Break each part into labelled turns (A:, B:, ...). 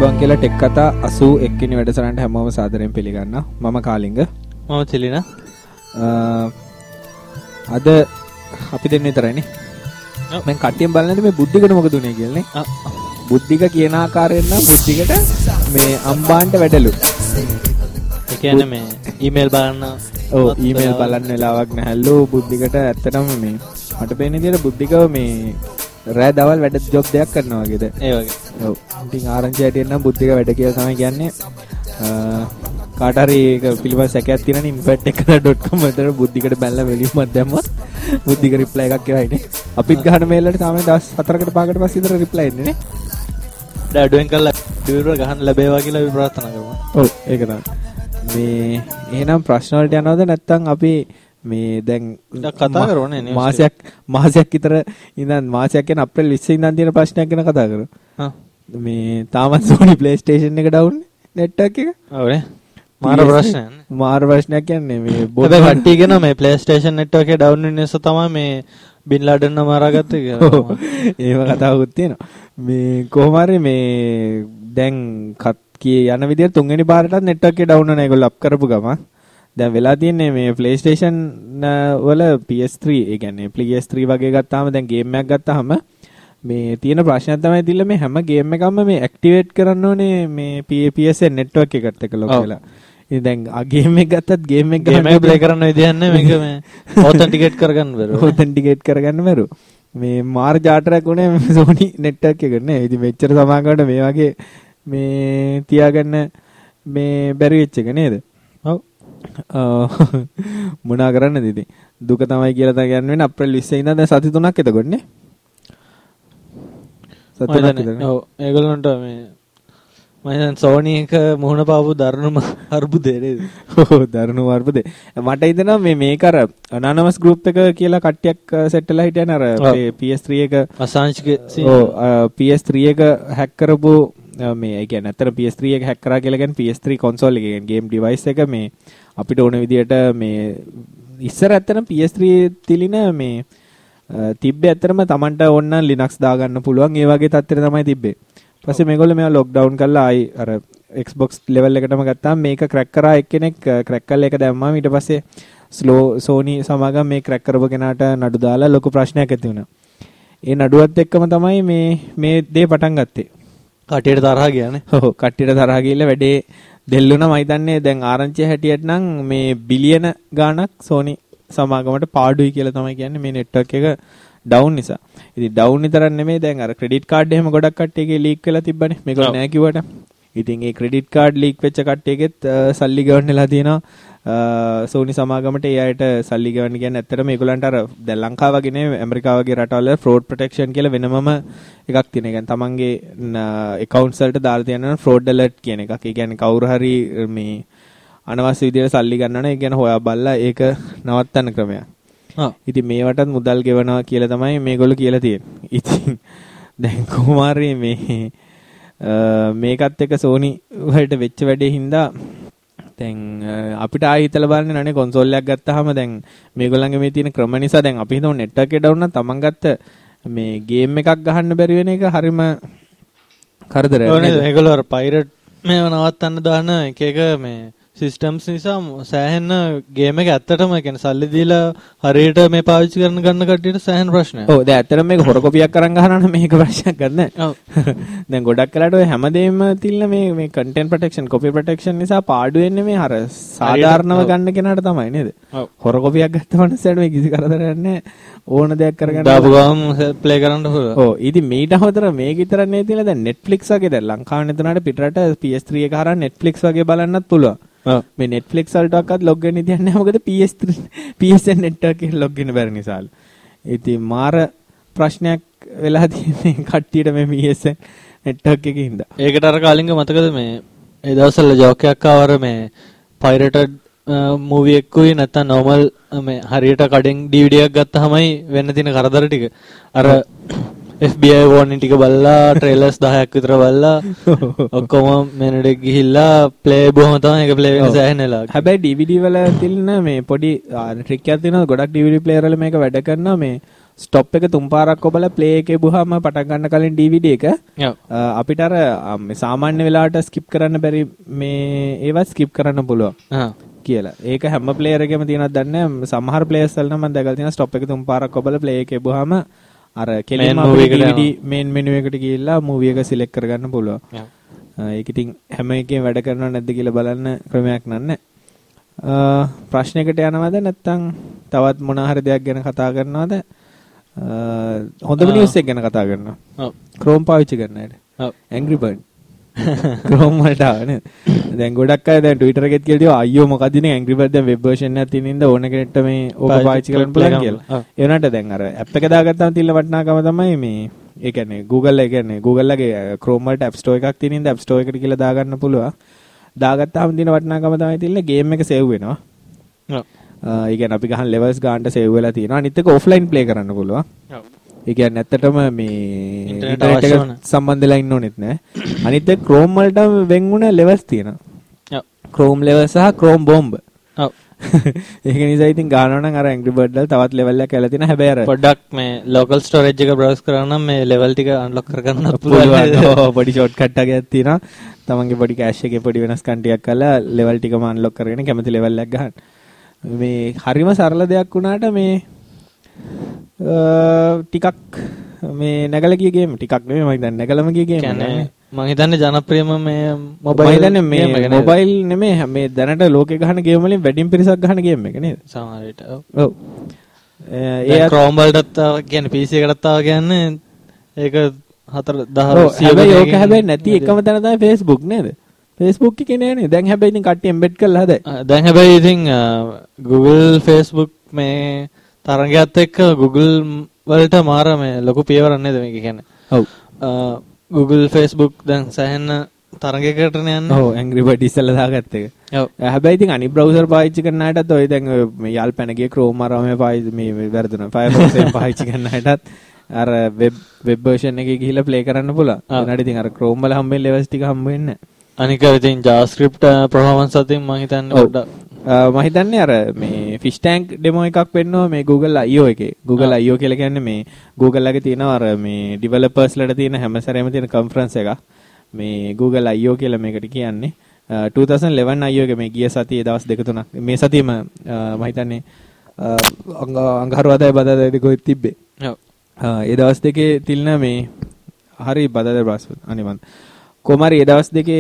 A: අයිබෝන් කියලා ටෙක් කතා 81 වෙනි වැඩසටහනට හැමෝම සාදරයෙන් පිළිගන්නවා. මම කාලිංග.
B: මම චිලිනා.
A: අද අපි දෙන්නේ විතරයිනේ. මම කට්ටියෙන් බලන්නේ මේ බුද්ධිකට මොකද උනේ කියලා නේ. බුද්ධික කියන ආකාරයෙන් නම් බුද්ධිකට මේ අම්බාන්ට වැඩලු.
B: ඒ කියන්නේ මේ ඊමේල් බලන්න.
A: ඔව් ඊමේල් බලන්න වෙලාවක් නැහැලු බුද්ධිකට. ඇත්තටම මේ මට පේන විදිහට බුද්ධිකව මේ රෑ දවල් වැඩ ජොබ් දෙයක් කරනවා වගේද?
B: ඒ වගේ.
A: ඔව්. ඉතින් ආරංචි හැටියෙන් නම් බුද්ධික වැඩ කියලා තමයි කියන්නේ. කාට හරි ඒක පිළිබඳ සැකයක් තියෙනනම් impact1.com වලට බුද්ධිකට බැලලා වෙලියුමක් දැම්මා. බුද්ධික රිප්ලයි එකක් කරයිනේ. අපිත් ගහන මේල් වලට තාම දවස් 4කට 5කට පස්සේ විතර රිප්ලයි එන්නේ නේ.
B: ඩඩුවෙන් කරලා ඩිවිඩර් ගහන්න ලැබේවා කියලා අපි ප්‍රාර්ථනා කරමු.
A: ඔව් ඒක තමයි. මේ එහෙනම් ප්‍රශ්න වලට යනවද නැත්නම් අපි මේ දැන්
B: කතා කරන්නේ නේ
A: මාසයක් විතර ඉඳන් මාසයක් කියන අප්‍රේල් 20 ඉඳන් තියෙන ප්‍රශ්නයක් ගැන කතා කරමු. මේ තාමත් Sony PlayStation එක ඩවුන් network එක.
B: ඔව්නේ. මාර ප්‍රශ්නයක් කියන්නේ මේ
A: බොද
B: කට්ටිය කියන මේ PlayStation network එක ඩවුන් වෙන නිසා තමයි මේ බින් ලාඩන් මරාගත්තේ කියලා.
A: ඒව කතාවකුත් තියෙනවා. මේ කොහොම හරි මේ දැන් යන විදිහට තුන්වෙනි පාරටත් network එක ඩවුන් වෙනවා ඒගොල්ලෝ අප් කරපු ගමන්. දැන් වෙලා තියෙන්නේ මේ PlayStation වල PS3 ඒ කියන්නේ PS3 වගේ ගත්තාම දැන් ගේම් එකක් ගත්තාම මේ තියෙන ප්‍රශ්නයක් තමයි තිල්ල මේ හැම ගේම් එකක්ම මේ ඇක්ටිවේට් කරන්න ඕනේ මේ PSN network එකට එක ලොක් වෙලා. ඉතින් දැන් ගේම් එක ගත්තත් ගේම් එක
B: ප්ලේ කරන්න විදියක් නැහැ මේක මේ ඔතෙන්ටිකේට් කරගන්න බැරුව.
A: ඔතෙන්ටිකේට් කරගන්න බැරුව. මේ මාර් චාටරයක් උනේ Sony network එකට නේ. ඉතින් මෙච්චර සමාගමකට මේ වගේ මේ තියාගන්න මේ බැරි වෙච්ච එක නේද? ඔව්. මොනා කරන්නද ඉතින් දුක තමයි කියලා තමයි කියන්නේ අප්‍රේල් 20 ඉඳන් දැන් සති 3ක් එතකොට නේ සති 3ක් විතර.
B: ඔව් ඒගොල්ලන්ට මේ මම දැන් Sony එක මුහුණ පාපු දරුණුම අර්බුදේ නේද?
A: ඔව් දරුණුම අර්බුදේ. මට හිතෙනවා මේක අර anonymous group එක කියලා කට්ටියක් සෙට් වෙලා හිටියන අර PS3 එක
B: අසංශිකේ
A: ඔව් PS3 එක හැක් කරපු මේ ඒ කියන්නේ අතර PS3 එක හැක් කරා කියලා කියන්නේ PS3 console එක කියන්නේ game device එක මේ අපිට ඕන විදියට මේ ඉස්සර ඇත්තටම PS3 තිලින මේ තිබ්බේ ඇත්තටම Tamanට ඕන නම් Linux දාගන්න පුළුවන් ඒ වගේ තත්ත්වෙට තමයි තිබ්බේ. ඊපස්සේ මේගොල්ලෝ මේවා lockdown කරලා ආයි අර Xbox level එකටම ගත්තාම මේක crack කරා එක්කෙනෙක් crack කරලා ඒක දැම්මාම ඊට පස්සේ Sony සමාගම මේ crack කරපු කෙනාට නඩු දාලා ලොකු ප්‍රශ්නයක් ඇති වුණා. ඒ නඩුවත් එක්කම තමයි මේ දේ පටන් ගත්තේ.
B: කට්ටියට තරහා ගියානේ.
A: ඔව් කට්ටියට තරහා ගිහලා වැඩේ දෙල්ලුණා. මම හිතන්නේ දැන් ආරංචිය හැටියට නම් මේ බිලියන ගාණක් Sony සමාගමට පාඩුයි කියලා තමයි කියන්නේ මේ network එක down නිසා. ඉතින් down විතරක් නෙමෙයි දැන් අර credit card එහෙම ගොඩක් කට්ටියගේ leak වෙලා තිබ්බනේ. මේගොල්ලෝ නෑ කිව්වට. ඉතින් ඒ credit card leak වෙච්ච කට්ටියගෙත් සල්ලි ගෙවන්නලා තියෙනවා. Sony සමාගමට ඒ අයට සල්ලි ගෙවන්න කියන්නේ ඇත්තටම මේගොල්ලන්ට අර දැන් ලංකාව වගේ නෙමෙයි ඇමරිකාව වගේ රටවල fraud protection කියලා වෙනමම එකක් තියෙන. ඒ කියන්නේ තමන්ගේ accounts වලට දාලා තියෙන fraud alert කියන එකක්. ඒ කියන්නේ කවුරු හරි මේ අනවශ්‍ය විදිහට සල්ලි ගන්නවා නම් ඒ කියන්නේ හොයා බලලා ඒක නවත්තන්න ක්‍රමයක්. ඉතින් මේවටත් මුදල් ගෙවනවා කියලා තමයි මේගොල්ලෝ කියලා තියෙන්නේ. ඉතින් දැන් කොහොමාරි මේකත් එක්ක Sony වලට වෙච්ච වැඩේ හින්දා දැන් අපිට ආයෙ හිතලා බලන්න නනේ කන්සෝල් එකක් ගත්තාම දැන් මේගොල්ලන්ගේ මේ තියෙන ක්‍රම නිසා දැන් අපි හිතමු network එක down නම් තමන් ගත්ත මේ ගේම් එකක් ගහන්න බැරි වෙන එක හරිම කරදරයක්.
B: ඕනේ ඒගොල්ලෝ අර pirate මේව නවත්තන්න දාන එක එක මේ සිස්ටම්ස් නිසා සෑහෙන ගේම් එක ඇත්තටම කියන්නේ සල්ලි දීලා හරියට මේ පාවිච්චි ගන්න කට්ටියට සෑහෙන ප්‍රශ්නයක්.
A: ඔව් දැන් ඇත්තටම මේක හොර කොපියක් කරන් ගහනවා නම් මේක ප්‍රශ්නයක් ගන්න. ඔව්. දැන් ගොඩක් වෙලාට ඔය හැමදේම තිල්න මේ content protection copy protection නිසා පාඩු වෙන්නේ මේ අර සාධාරණව ගන්න කෙනාට තමයි නේද? ඔව්. හොර කොපියක් ගත්ත මනුස්සයට මේ කිසි කරදරයක් නැහැ. ඕන දෙයක් කරගන්න.
B: දාපු ගමන් ප්ලේ කරන්න පුළුවන්.
A: ඔව්. ඉතින් මේට අමතර මේක විතරක් නෙවෙයි තියෙන දැන් Netflix වගේ දැන් ලංකාවේ නැතුණාට පිටරට PS3 එක හරහා Netflix වගේ බලන්නත් පුළුවන්. මේ Netflix වලටවත් log වෙන්න දෙයක් නැහැ මොකද PSN network එක log වෙන්න බැරි නිසා. ඉතින් මාර ප්‍රශ්නයක් වෙලා තියෙන්නේ කට්ටියට මේ PSN network එකේ හින්දා.
B: ඒකට අර කාලින්ග මතකද මේ ඒ දවස්වල ජෝක් එකක් ආවර මේ pirated movie එකකුයි නැත්නම් normal මේ හරියට කඩෙන් DVD එකක් ගත්තාමයි වෙන්න තියෙන කරදර ටික. අර FBI warning ටික බලලා trailers 10ක් විතර බලලා ඔක්කොම මෙනඩ ගිහිල්ලා play බොහොම තමයි ඒක play වෙන්න සෑහෙන වෙලාවක්.
A: හැබැයි DVD වල තියෙන මේ පොඩි ට්‍රික් එකක් තියෙනවා. ගොඩක් DVD player වල මේක වැඩ කරනවා මේ ස්ටොප් එක තුන් පාරක් ඔබලා ප්ලේ එකේ බුවාම පටන් ගන්න කලින් DVD එක අපිට අර සාමාන්‍ය වෙලාවට ස්කිප් කරන්න බැරි මේ ඒවත් ස්කිප් කරන්න පුළුවන් කියලා. ඒක හැම ප්ලේයර් එකෙම තියෙනවද දන්නේ නැහැ. සමහර ප්ලේයර්ස් වල නම් මම දැකලා තියෙනවා ස්ටොප් එක තුන් පාරක් ඔබලා ප්ලේ එකේ බුවාම අර කෙලින්ම DVD මේන් මෙනු එකට ගිහිල්ලා මූවි එක සිලෙක්ට් කරගන්න පුළුවන්. ඒක ඉතින් හැම එකෙම වැඩ කරනවද නැද්ද කියලා බලන්න ක්‍රමයක් නෑ. ප්‍රශ්නයකට යනවද නැත්නම් තවත් මොන හරි දෙයක් ගැන කතා කරනවද? හොඳම නිවුස් එක ගැන කතා කරනවා. ඔව්. Chrome පාවිච්චි කරන අයට. ඔව්. Angry Bird. Chrome වලට ආවනේ. දැන් ගොඩක් අය දැන් Twitter එකෙත් කියලා දිනවා අයියෝ මොකද ඉන්නේ Angry Bird දැන් වෙබ් version එකක් තියෙන ඉඳ ඕන කෙනෙක්ට මේ ඕක පාවිච්චි කරන්න පුළුවන් කියලා. ඒ වුණාට දැන් අර app එක දාගත්තාම තියෙන වටිනාකම තමයි මේ ඒ කියන්නේ Google ලගේ Chrome වලට App Store එකක් තියෙන ඉඳ App Store එකට කියලා දාගන්න පුළුවන්. දාගත්තාම තියෙන වටිනාකම තමයි තියෙන්නේ ගේම් එක සේව් වෙනවා. ඔව්. ඒ කියන්නේ අපි ගහන levels ගන්නට සේව් වෙලා තියෙනවා. අනිත් එක offline play කරන්න පුළුවන්. ඔව්. ඒ කියන්නේ ඇත්තටම මේ ඉන්ටර්නෙට් එක සම්බන්ධලා ඉන්න ඕනෙත් නෑ. අනිත් එක Chrome වලට වෙන් වුණ levels තියෙනවා. ඔව්. Chrome level සහ Chrome bomb. ඔව්. ඒක නිසා ඉතින් ගන්නවා නම් අර Angry Bird වල තවත් level එකක් ඇවිල්ලා තියෙනවා. හැබැයි අර
B: පොඩ්ඩක් මේ local storage එක browse කරා නම් මේ level ටික unlock කරගන්න පුළුවන්.
A: ඔව් පොඩි shortcut එකක් තියෙනවා. තමන්ගේ පොඩි cache එකේ පොඩි වෙනස්කම් ටිකක් කරලා level ටිකම unlock කරගෙන කැමති level එකක් ගන්න. මේ හරිම සරල දෙයක් වුණාට මේ ටිකක් මේ නැගලා ගිය ගේම් ටිකක් නෙමෙයි මම හිතන්නේ නැගලම ගිය ගේම්
B: කියන්නේ මම හිතන්නේ ජනප්‍රියම මේ
A: මොබයිල් මොබයිල් නෙමෙයි මේ දැනට ලෝකේ ගහන ගේම් වලින් වැඩිම පිරිසක් ගහන ගේම් එක නේද
B: සමහර විට ඔව් ඒ Chrome වලටත් කියන්නේ PC එකටත් ආව කියන්නේ ඒක 4 10
A: හැබැයි නැති එකම තැන තමයි Facebook නේද Facebook එකේ නෑනේ. දැන් හැබැයි ඉතින් කට්ටිය embed කරලා හදයි.
B: දැන් හැබැයි ඉතින් Google Facebook මේ තරංගයත් එක්ක Google වලට මාර මේ ලොකු පියවරක් නේද මේක කියන්නේ. ඔව්. Google Facebook දැන් සෑහෙන තරංගයකටනේ යන්නේ.
A: ඔව් Angry Bird ඉස්සෙල්ලා දාගත්ත එක. ඔව්. හැබැයි ඉතින් අනිත් browser පාවිච්චි කරන අයටත් ඔය දැන් මේ යාල්පැන ගිය Chrome අරම පාවිච්චි මේ වැරදුනා. Firefox එක පාවිච්චි කරන අයටත් අර web version එකේ ගිහිල්ලා play කරන්න පුළුවන්. ඒනට ඉතින් අර Chrome වල හම්බෙන්නේ levels ටික හම්බ වෙන්නේ නැහැ.
B: අනික ඉතින් JavaScript performance අතින් මම හිතන්නේ පොඩ්ඩක්
A: මම හිතන්නේ අර මේ fish tank demo එකක් වෙන්නවා මේ Google I/O එකේ. Google I/O කියලා කියන්නේ මේ Google ලගේ තියෙනවා අර මේ developers ලට තියෙන හැම සැරේම තියෙන conference එකක්. මේ Google I/O කියලා මේකට කියන්නේ. 2011 I/O එක මේ ගිය සතියේ දවස් 2-3ක් මේ සතියේම මම හිතන්නේ අඟහරුවාදා බදාදා දෙකෝත් තිබ්බේ. ඔව්. ඒ දවස් දෙකේ තිල්න මේ හරි බදාදා බ්‍රහස්පති අනිවාර්ය කොමාරි ඒ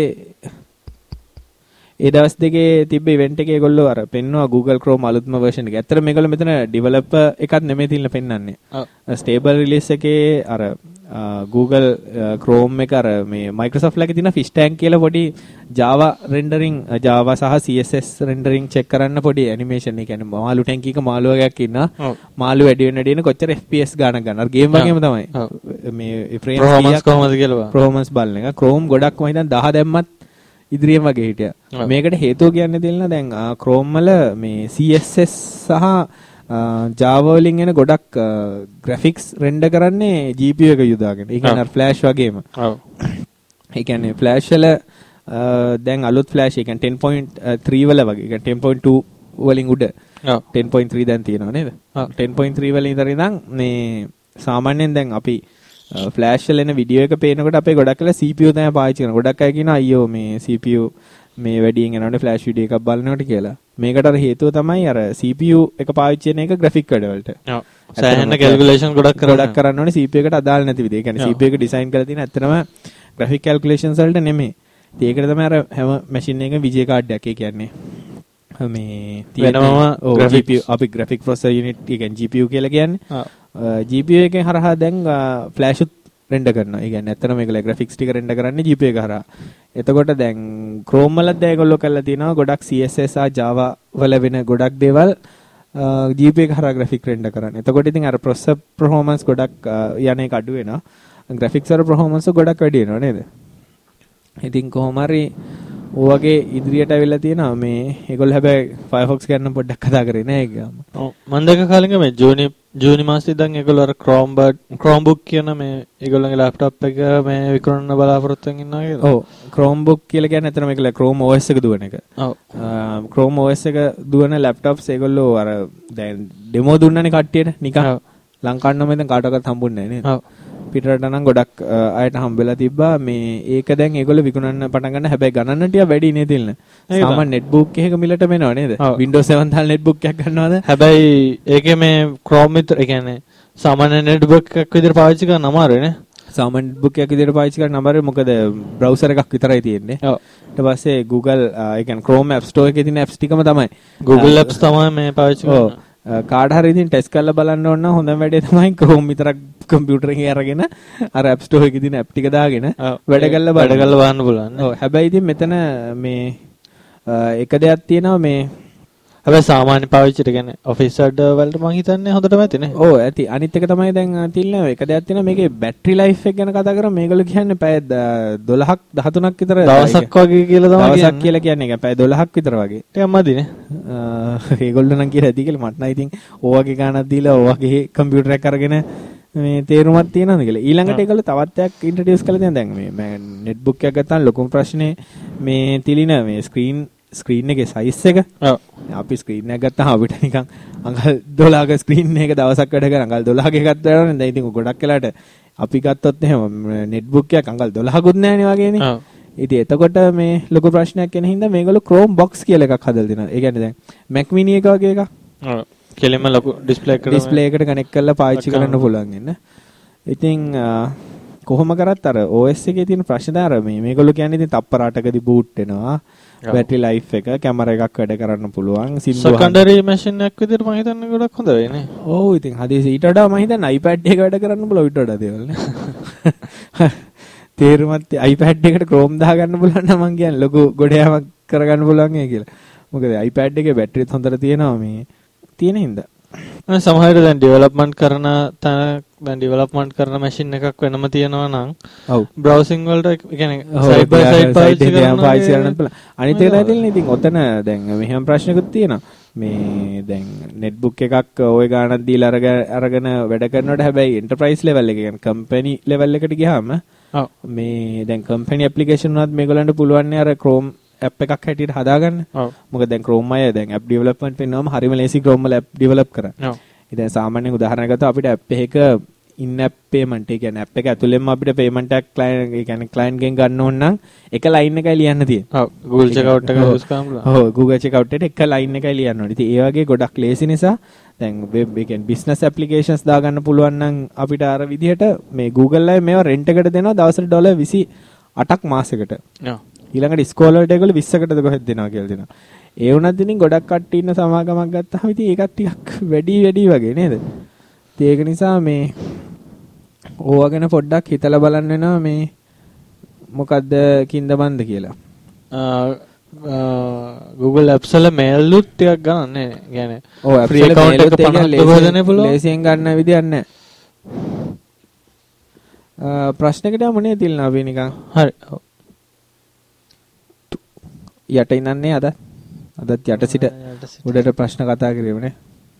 A: දවස් දෙකේ තිබ්බ ඉවෙන්ට් එකේ ඒගොල්ලෝ අර පෙන්නවා Google Chrome අලුත්ම version එක. ඇත්තට මේගොල්ලෝ මෙතන developer එකක් නෙමෙයි තියලා පෙන්වන්නේ. stable release එකේ අර Google Chrome එක අර මේ Microsoft ලගේ තියෙන fish tank කියලා පොඩි Java rendering Java සහ CSS rendering check කරන්න පොඩි animation එක කියන්නේ මාළු ටැංකි එක මාළු වගේක් ඉන්නවා. මාළු වැඩි වෙන කොච්චර FPS ගානක් ගන්න. අර ගේම් වගේම තමයි. මේ frames
B: performance කොහොමද කියලා
A: performance බලන එක. Chrome ගොඩක් මම හිතන්නේ 10 දැම්මත් ඉදිරියෙන් වගේ හිටියා. මේකට හේතුව කියන්නේ දෙන්න දැන් Chrome වල මේ CSS සහ Java වලින් එන ගොඩක් graphics render කරන්නේ GPU එක යොදාගෙන. ඒ කියන්නේ flash වගේම. ඔව්. ඒ කියන්නේ flash වල දැන් අලුත් flash ඒ කියන්නේ 10.3 වල වගේ. ඒ කියන්නේ 10.2 වලින් උඩ. ඔව්. 10.3 දැන් තියෙනවා නේද? 10.3 වල ඉඳන් මේ සාමාන්‍යයෙන් දැන් අපි ෆ්ලෑෂ් වල එන වීඩියෝ එක පේනකොට අපේ ගොඩක් වෙලා CPU තමයි පාවිච්චි කරන්නේ. ගොඩක් අය කියනවා අයියෝ මේ CPU මේ වැඩියෙන් යනවනේ ෆ්ලෑෂ් වීඩියෝ එකක් බලනකොට කියලා. මේකට අර හේතුව තමයි අර CPU එක පාවිච්චි කරන එක graphic වැඩ වලට. ඔව්.
B: සෑහෙන calculation ගොඩක්
A: කරන්න ඕනේ CPU එකට අදාළ නැති විදිහ. ඒ කියන්නේ CPU එක ඩිසයින් කරලා තියෙන ඇත්තටම graphic calculations වලට නෙමෙයි. ඒකට තමයි අර හැම machine එකකම VGA card එකක් කියන්නේ. මේ
B: වෙනම
A: GPU අපි graphic processor unit එක කියන්නේ GPU කියලා කියන්නේ. GPU එකෙන් හරහා දැන් ෆ්ලෑෂ් උත් රෙන්ඩර් කරනවා. ඒ කියන්නේ ඇත්තටම මේකල graphics ටික රෙන්ඩර් කරන්නේ GPU එක හරහා. එතකොට දැන් Chrome වලත් දැන් ඒගොල්ලෝ කරලා තිනවා ගොඩක් CSS ආ Java වල වෙන ගොඩක් දේවල් GPU එක හරහා graphic රෙන්ඩර් කරන්නේ. එතකොට ඉතින් අර processor performance ගොඩක් යන එක අඩු වෙනවා. graphics වල performance ගොඩක් වැඩි වෙනවා නේද? ඉතින් කොහොම හරි ඔයගේ ඉදිරියට අවිල්ලා තියෙනවා මේ ඒගොල්ලෝ හැබැයි Firefox ගන්න පොඩ්ඩක් කතා කරේ නෑ ඒක ගාම.
B: ඔව් මම දැක කාලෙක මේ ජූනි මාසෙ ඉඳන් ඒගොල්ලෝ අර Chromebook කියන මේ ඒගොල්ලන්ගේ laptop එක මේ විකුණන්න බලාපොරොත්තු වෙන ඉන්නවා කියලා. ඔව් Chromebook කියලා කියන්නේ අතන මේකල Chrome OS එක දුවන එක. ඔව් Chrome OS එක දුවන laptops ඒගොල්ලෝ අර දැන් demo දුන්නනේ කට්ටියට නිකන්
A: ලංකාවේ නම් දැන් කාටවත් හම්බුන්නේ නැහැ නේද?
B: ඔව්.
A: පිටරට නම් ගොඩක් අයට හම්බෙලා තිබ්බා මේ ඒක දැන් ඒගොල්ලෝ විකුණන්න පටන් ගන්න හැබැයි ගණන් ටික වැඩි නේ තිල්න. සාමාන්‍ය netbook එකක මිලට මෙනව නේද? Windows 7 දාලා netbook එකක් ගන්නවද?
B: හැබැයි ඒකේ මේ Chrome විතර ඒ කියන්නේ සාමාන්‍ය netbook එකක් විදිහට පාවිච්චි කරන්න අමාරුයි නේ.
A: සාමාන්‍ය netbook එකක් විදිහට පාවිච්චි කරන්න අමාරුයි මොකද browser එකක් විතරයි තියෙන්නේ.
B: ඔව්.
A: ඊට පස්සේ Google ඒ කියන්නේ Chrome App Store එකේ තියෙන apps ටිකම තමයි.
B: Google Apps තමයි මේ පාවිච්චි කරන්නේ.
A: කාඩ හරි ඉතින් ටෙස්ට් කරලා බලන්න ඕන නම් හොඳම වැඩේ තමයි Chrome විතරක් කම්පියුටර් එකේ අරගෙන අර App Store එකේ තියෙන app ටික දාගෙන වැඩ කරලා
B: බලන්න පුළුවන්.
A: ඔව් හැබැයි ඉතින් මෙතන මේ එක දෙයක් තියෙනවා මේ
B: හැබැයි සාමාන්‍ය පාවිච්චිට කියන්නේ ඔෆිස් වැඩ වලට මම හිතන්නේ හොඳටම ඇතිනේ.
A: ඔව් ඇති. අනිත් එක තමයි දැන් තියෙන එක දෙයක් තියෙනවා මේකේ බැටරි ලයිෆ් එක ගැන කතා කරා මේගොල්ලෝ කියන්නේ පැය 12ක් 13ක් විතර
B: දවසක් වගේ කියලා තමයි කියන්නේ.
A: දවසක් කියලා කියන්නේ ඒක පැය 12ක් විතර වගේ.
B: ටිකක් මදිනේ.
A: ඒගොල්ලෝ නම් කියලා ඇති කියලා මට නම් ඉතින් ඕවගේ ගානක් දීලා ඕවගේ කම්පියුටර් එකක් අරගෙන මේ තේරුමක් තියෙනවද කියලා. ඊළඟට ඒගොල්ලෝ තවත් එකක් ඉන්ට්‍රොඩියුස් කරලා තියෙනවා දැන් මේ netbook එකක් ගත්තාම ලොකුම ප්‍රශ්නේ මේ තිලින මේ ස්ක්‍රීන් එකේ සයිස් එක. ඔව්. අපි ස්ක්‍රීන් එකක් ගත්තාම අපිට නිකන් අඟල් 12ක ස්ක්‍රීන් එක දවසක් වැඩ කරන අඟල් 12ක එකක් වැඩ දැන් ඉතින් ගොඩක් වෙලාට අපි ගත්තොත් එහෙම netbook එකක් අඟල් 12කුත් නැහැනේ වගේනේ. ඔව්. ඉතින් එතකොට මේ ලොකු ප්‍රශ්නයක් වෙන හින්දා මේගොල්ලෝ Chrome box කියලා එකක් හදලා දෙනවා. ඒ කියන්නේ දැන් Mac mini එක වගේ එකක්.
B: ඔව්. කෙලින්ම ලොකු ඩිස්ප්ලේ
A: එකට කනෙක්ට් කරලා පාවිච්චි කරන්න පුළුවන් වෙන. ඉතින් කොහොම කරත් අර OS එකේ තියෙන ප්‍රශ්න දාර මේගොල්ලෝ කියන්නේ ඉතින් තප්පර 8කදී boot වෙනවා. බැටරි ලයිෆ් එක කැමරා එකක් වැඩ කරන්න පුළුවන්.
B: සෙකන්ඩරි මැෂින් එකක් විදිහට මම හිතන්නේ ගොඩක් හොඳ වෙන්නේ.
A: ඔව් ඉතින් හදිසි ඊට වඩා මම හිතන්නේ iPad එක වැඩ කරන්න පුළුවන් ඊට වඩා දේවල් නේ. තේරුමත් iPad එකට Chrome දාගන්න පුළුවන් නම් මං කියන්නේ ලොකු ගොඩයමක් කරගන්න පුළුවන් ඒ කියලා. මොකද iPad එකේ බැටරිත් හොඳට තියෙනවා මේ තියෙන හින්දා.
B: සමහර දැන් ඩෙවලොප්මන්ට් කරන දැන් ඩෙවලොප්මන්ට් කරන මැෂින් එකක් වෙනම තියෙනවා නම්
A: ඔව්
B: බ්‍රවුසින් වලට ඒ කියන්නේ සයිඩ් බයි සයිඩ් පාවිච්චි
A: කරන්න පුළුවන්. අනිත් එක තමයි ඉතින් ඔතන දැන් මෙහෙම ප්‍රශ්නකුත් තියෙනවා. මේ දැන් netbook එකක් ওই ගානක් දීලා අරගෙන වැඩ කරනකොට හැබැයි enterprise level එක කියන්නේ company level එකට ගියාම
B: ඔව් මේ
A: දැන් company application උනත් මේගොල්ලන්ට පුළුවන් අර Chrome app එකක් හැටියට හදාගන්න. ඔව්. මොකද දැන් Chrome අය දැන් app development වෙනවම හරිම ලේසි Chrome වල app develop කරන්න. ඔව්. ඉතින් සාමාන්‍යයෙන් උදාහරණයක් ගත්තොත් අපිට app එකක in app payment ඒ කියන්නේ app එක ඇතුළෙන්ම අපිට payment එකක් client ඒ කියන්නේ client ගෙන් ගන්න ඕන නම් එක line එකයි ලියන්න තියෙන්නේ.
B: ඔව්. Google checkout එක use කරන්න පුළුවන්.
A: ඔව් Google checkout එකට එක line එකයි ලියන්න ඕනේ. ඉතින් ඒ වගේ ගොඩක් ලේසි නිසා දැන් web ඒ කියන්නේ business applications දාගන්න පුළුවන් නම් අපිට අර විදිහට මේ Google අය මේවා rent එකට දෙනවා දවසට $28ක් මාසෙකට. ඔව්. ඊළඟට ස්කෝල් වලට ඒගොල්ලෝ 20කටද කොහෙද දෙනවා කියලා දෙනවා. ඒ වුණත් ඉතින් ගොඩක් කට්ටිය ඉන්න සමාගමක් ගත්තාම ඉතින් ඒකත් ටිකක් වැඩි වගේ නේද? ඉතින් ඒක නිසා මේ ඕවා ගැන පොඩ්ඩක් හිතලා බලන්න වෙනවා මේ මොකද්ද කින්ද බන්ද කියලා.
B: Google Apps වල mail උත් ටිකක් ගන්න නේ. يعني
A: ඔව්
B: free account එක 50 හදන්න පුළුවන්.
A: ලේසියෙන් ගන්න විදියක් නැහැ. ප්‍රශ්නකට යමු නේ තිල්නා අපි නිකන්.
B: හරි.
A: යට ඉන්නන්නේ අදත් යට සිට උඩට ප්‍රශ්න කතා කරේමනේ.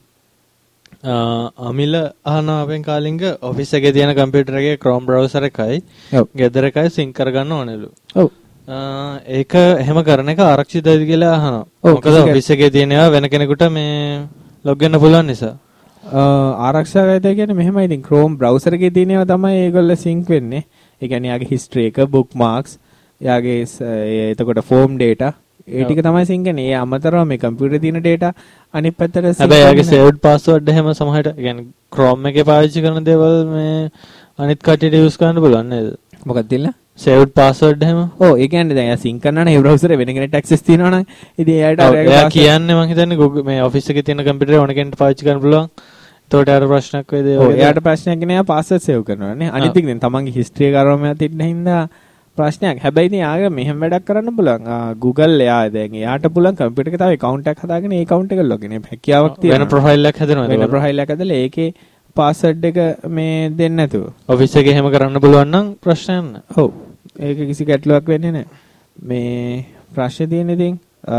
B: අමිල අහනවා අපෙන් කාලින්ග ඔෆිස් එකේ තියෙන කම්පියුටර් එකේ Chrome browser එකයි ගෙදර එකයි සින්ක් කරගන්න ඕනෙලු. ඔව්. ඒක එහෙම කරන එක ආරක්ෂිතයිද කියලා අහනවා. මොකද ඔෆිස් එකේ තියෙන ඒවා වෙන කෙනෙකුට මේ ලොග් වෙන්න පුළුවන් නිසා.
A: ආරක්ෂාවයිද කියන්නේ මෙහෙමයි ඉතින් Chrome browser එකේ තියෙන ඒවා තමයි ඒගොල්ලෝ සින්ක් වෙන්නේ. ඒ කියන්නේ යාගේ history එක bookmarks යාගේ එතකොට form data ඒ ටික තමයි සින්ක් වෙන්නේ. ඒ අමතරව මේ කම්පියුටරේ තියෙන data අනිත් පැත්තට
B: හැබැයි යාගේ saved password එහෙම සමහරට ඒ කියන්නේ Chrome එකේ පාවිච්චි කරන දේවල් මේ අනිත් කට්ටියට use කරන්න පුළුවන් නේද?
A: මොකක්ද තියලා?
B: saved password එහෙම.
A: ඔව් ඒ කියන්නේ දැන් යා සින්ක් කරනවා නම් ඒ browser වෙන කෙනෙක්ට access තියෙනවා නම් ඉතින් එයාට
B: එයා කියන්නේ මම හිතන්නේ Google මේ office එකේ තියෙන කම්පියුටරේ ඕන කෙනෙක්ට පාවිච්චි කරන්න පුළුවන්. ඒකට අර ප්‍රශ්නයක් වේද?
A: ඔව් එයාට ප්‍රශ්නයක් නෑ යා password save කරනවා නේ. අනිත් එක දැන් තමන්ගේ history එක අරවම තින්න හින්දා ප්‍රශ්නයක්. හැබැයි ඉතින් යාගේ මෙහෙම වැඩක් කරන්න පුළුවන්. Google එයා දැන් එයාට පුළුවන් කම්පියුටර් එකේ තව account එකක් හදාගෙන ඒ account එක login වෙන හැකියාවක් තියෙනවා.
B: වෙන profile එකක් හදනවා.
A: වෙන profile එකක් හදලා ඒකේ password එක මේ දෙන්න නැතුව.
B: office එකේ එහෙම කරන්න පුළුවන් නම් ප්‍රශ්නයක් නෑ.
A: ඔව්. ඒක කිසි ගැටලුවක් වෙන්නේ නැහැ. මේ ප්‍රශ්නේ තියෙන්නේ ඉතින්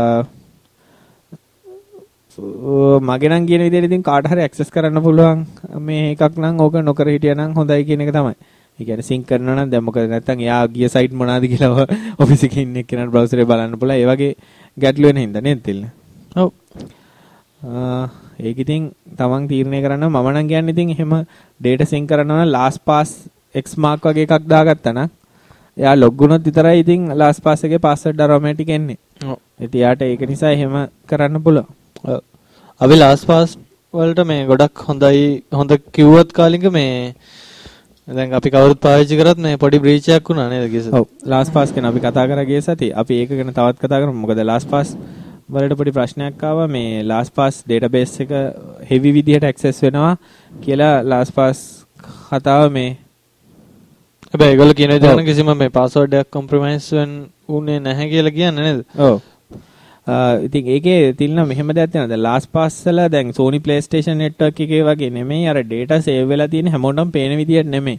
A: මගේ නම් කියන විදිහට ඉතින් කාට හරි ඇක්සස් කරන්න පුළුවන් මේ එකක් නම් ඕක නොකර හිටියා නම් හොඳයි කියන එක තමයි. ඒ කියන්නේ සින්ක් කරනවා නම් දැන් මොකද නැත්තම් එයා ගිය සයිට් මොනවාද කියලා ඔෆිස් එකේ ඉන්න එක්කෙනාට browser එකේ බලන්න පුළුවන්. ඒ වගේ ගැටලු වෙන හින්දා නේද තිල්න? ඔව්. ඒක ඉතින් තමන් තීරණය කරන්න මම නම් කියන්නේ ඉතින් එහෙම data sync කරනවා නම් last pass x mark වගේ එකක් දාගත්තා නම් එයා log වුණොත් විතරයි ඉතින් last pass එකේ password automatic එන්නේ. ඔව්. ඉතින් යාට ඒක නිසා එහෙම කරන්න පුළුවන්.
B: ඔව්. අපි last pass වලට මේ ගොඩක් හොඳ කිව්වත් කාලින්ක මේ දැන් අපි කවුරුත් පාවිච්චි කරත් මේ පොඩි බ්‍රීච් එකක් වුණා නේද කිස.
A: ඔව්. last pass ගැන අපි කතා කරා ගිය සතියේ. අපි ඒක ගැන තවත් කතා කරමු. මොකද last pass වලට පොඩි ප්‍රශ්නයක් ආවා මේ last pass database එක heavy විදිහට access වෙනවා කියලා last pass කතාව මේ
B: හැබැයි ඒගොල්ලෝ කියන විදිහට කිසිම මේ password එකක් compromise වෙන්නේ නැහැ කියලා කියන්නේ නේද?
A: ඔව්. ඉතින් ඒකේ තිල්න මෙහෙම දෙයක් තියෙනවා. දැන් last pass වල දැන් Sony PlayStation network එකේ වගේ නෙමෙයි අර data save වෙලා තියෙන හැමෝටම පේන විදියට නෙමෙයි.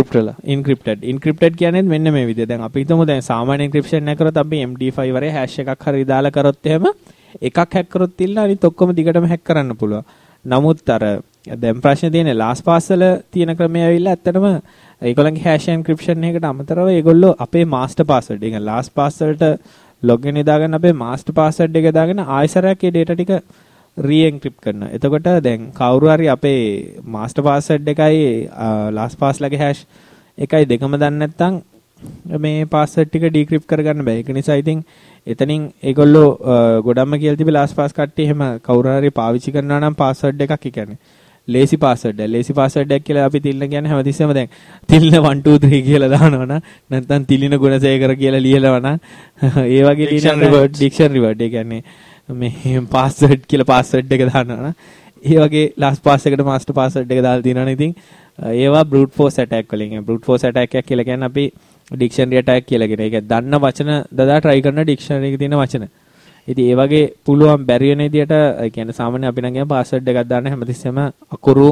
A: encrypted කියන්නේ මෙන්න මේ විදිය. දැන් අපි හිතමු දැන් සාමාන්‍ය encryption එක කරොත් අපි MD5 වරේ hash එකක් හරි දාලා කරොත් එහෙම එකක් hack කරොත් තිල්න අනිත් ඔක්කොම දිගටම hack කරන්න පුළුවන්. නමුත් අර දැන් ප්‍රශ්නේ තියෙන්නේ last pass වල තියෙන ක්‍රමය ඇවිල්ලා ඇත්තටම ඒගොල්ලන්ගේ hash encryption එකකට අමතරව ඒගොල්ලෝ අපේ master password එක last pass වලට login එක දාගෙන අපේ master password එක දාගෙන ආයෙසරයක් ඒ data ටික re-encrypt කරනවා. එතකොට දැන් කවුරු හරි අපේ master password එකයි last pass ලගේ hash එකයි දෙකම දන්නේ නැත්නම් මේ password ටික decrypt කරගන්න බෑ. ඒක නිසා ඉතින් එතනින් ඒගොල්ලෝ ගොඩක්ම කියලා තිබි last pass කට්ටිය එහෙම කවුරු හරි පාවිච්චි කරනවා නම් password එකක් කියන්නේ lazy password එකක් කියලා අපි තිල්න කියන්නේ හැමතිස්සෙම දැන් තිල්න 1 2 3 කියලා දානවනම් නැත්නම් තිලින ගුණසේකර කියලා ලියලවනම් ඒ වගේ dictionary word ඒ කියන්නේ මේ password කියලා password එක දානවනම් ඒ වගේ last pass එකට master password එක දාලා තියෙනවනේ ඉතින් ඒවා brute force attack වලින් brute force attack එකක් කියලා කියන්නේ අපි dictionary attack කියලා කියන. ඒක දන්න වචන දදා try කරන dictionary එකේ තියෙන වචන. ඉතින් ඒ වගේ පුළුවන් බැරි වෙන විදියට ඒ කියන්නේ සාමාන්‍ය අපි නම් කියන password එකක් දාන්න හැමතිස්සෙම අකුරු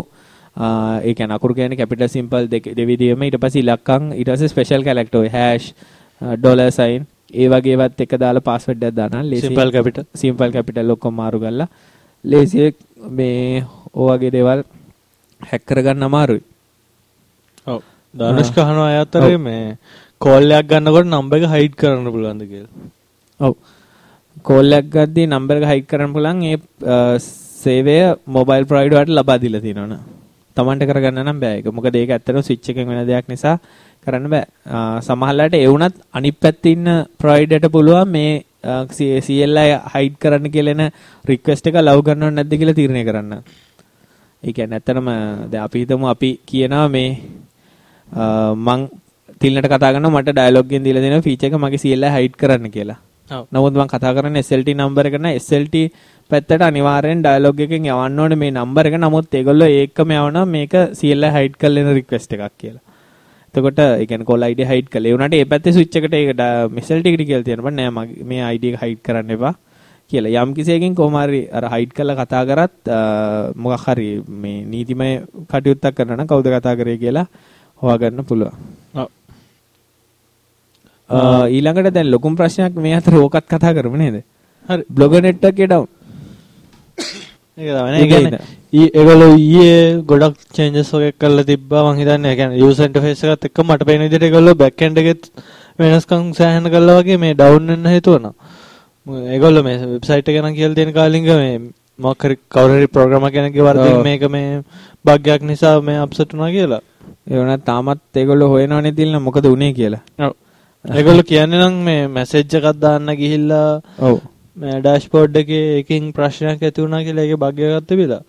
A: ඒ කියන්නේ අකුරු කියන්නේ capital simple දෙවිදියෙම ඊට පස්සේ ඉලක්කම් ඊට පස්සේ special character hash dollar sign ඒ වගේ ඒවත් එක දාලා password එකක් දානවා simple capital ඔක්කොම මාරු කරලා lazy මේ ඔය වගේ දේවල් hack කරගන්න අමාරුයි.
B: ඔව්. ධනුෂ් කහනවා අතරේ මේ call එකක් ගන්නකොට number එක hide කරන්න පුළුවන්ද කියලා.
A: ඔව්. call එකක් ගද්දී number එක hide කරන්න පුළුවන් ඒ සේවය mobile provider වලට ලබා දීලා තියෙනවනේ. Tamanට කරගන්න නම් බෑ ඒක. මොකද ඒක ඇත්තටම switch එකෙන් වෙන දෙයක් නිසා කරන්න බෑ. සමහරවිට ඒ වුණත් අනිත් පැත්තේ ඉන්න provider ට පුළුවන් මේ CLI hide කරන්න කියලා එන request එක allow කරනවද නැද්ද කියලා තීරණය කරන්න. ඒ කියන්නේ ඇත්තටම දැන් අපි හිතමු අපි කියනවා මේ මං තිල්නට කතා කරනවා මට dialog එකෙන් දීලා දෙන feature එක මගේ CLI hide කරන්න කියලා. නමුත් මම කතා කරන්නේ SLT number එක නෑ SLT පැත්තට අනිවාර්යෙන් dialog එකෙන් යවන්න ඕනේ මේ number එක. නමුත් ඒගොල්ලෝ ඒකම යවනවා මේක CLI hide කරලා එන request එකක් කියලා. එතකොට ඒ කියන්නේ call ID hide කළේ. ඒ උනාට ඒ පැත්තේ switch එකට ඒක SLT එකට කියලා තියෙනවා. නෑ මගේ මේ ID එක hide කරන්න එපා කියලා. යම් කිසියකින් කොහොම හරි අර hide කරලා කතා කරත් මොකක් හරි මේ නීතිමය කටයුත්තක් කරනවා නම් කවුද කතා කරේ කියලා හොයාගන්න පුළුවන්. ඔව්. ඊළඟට දැන් ලොකුම ප්‍රශ්නයක් මේ අතර ඕකත් කතා කරමු නේද? හරි. බ්ලොගර් network එක down.
B: ඒක තමයි. ඒ කියන්නේ ඒගොල්ලෝ ඊයේ ගොඩක් changes වගේ කරලා තිබ්බා මං හිතන්නේ. ඒ කියන්නේ user interface එකත් එක්ක මට පේන විදිහට ඒගොල්ලෝ back end එකෙත් වෙනස්කම් සෑහෙන කළා වගේ මේ down වෙන්න හේතු වුණා. ඒගොල්ලෝ මේ website එක ගැන කියලා තියෙන කාලින්ග මේ මොකක් හරි කවුරු හරි programmer කෙනෙක්ගේ වරදින් මේක මේ bug එකක් නිසා මේ upset වුණා කියලා.
A: ඒ වුණත් තාමත් ඒගොල්ලෝ හොයනවනේ තිල්න මොකද උනේ කියලා.
B: ඔව්. ඒගොල්ලෝ කියන්නේ නම් මේ මැසේජ් එකක් දාන්න ගිහිල්ලා
A: ඔව්
B: මේ ඩෑෂ්බෝඩ් එකේ එකකින් ප්‍රශ්නයක් ඇති වුණා කියලා ඒකේ බග් එකක් තිබිලා.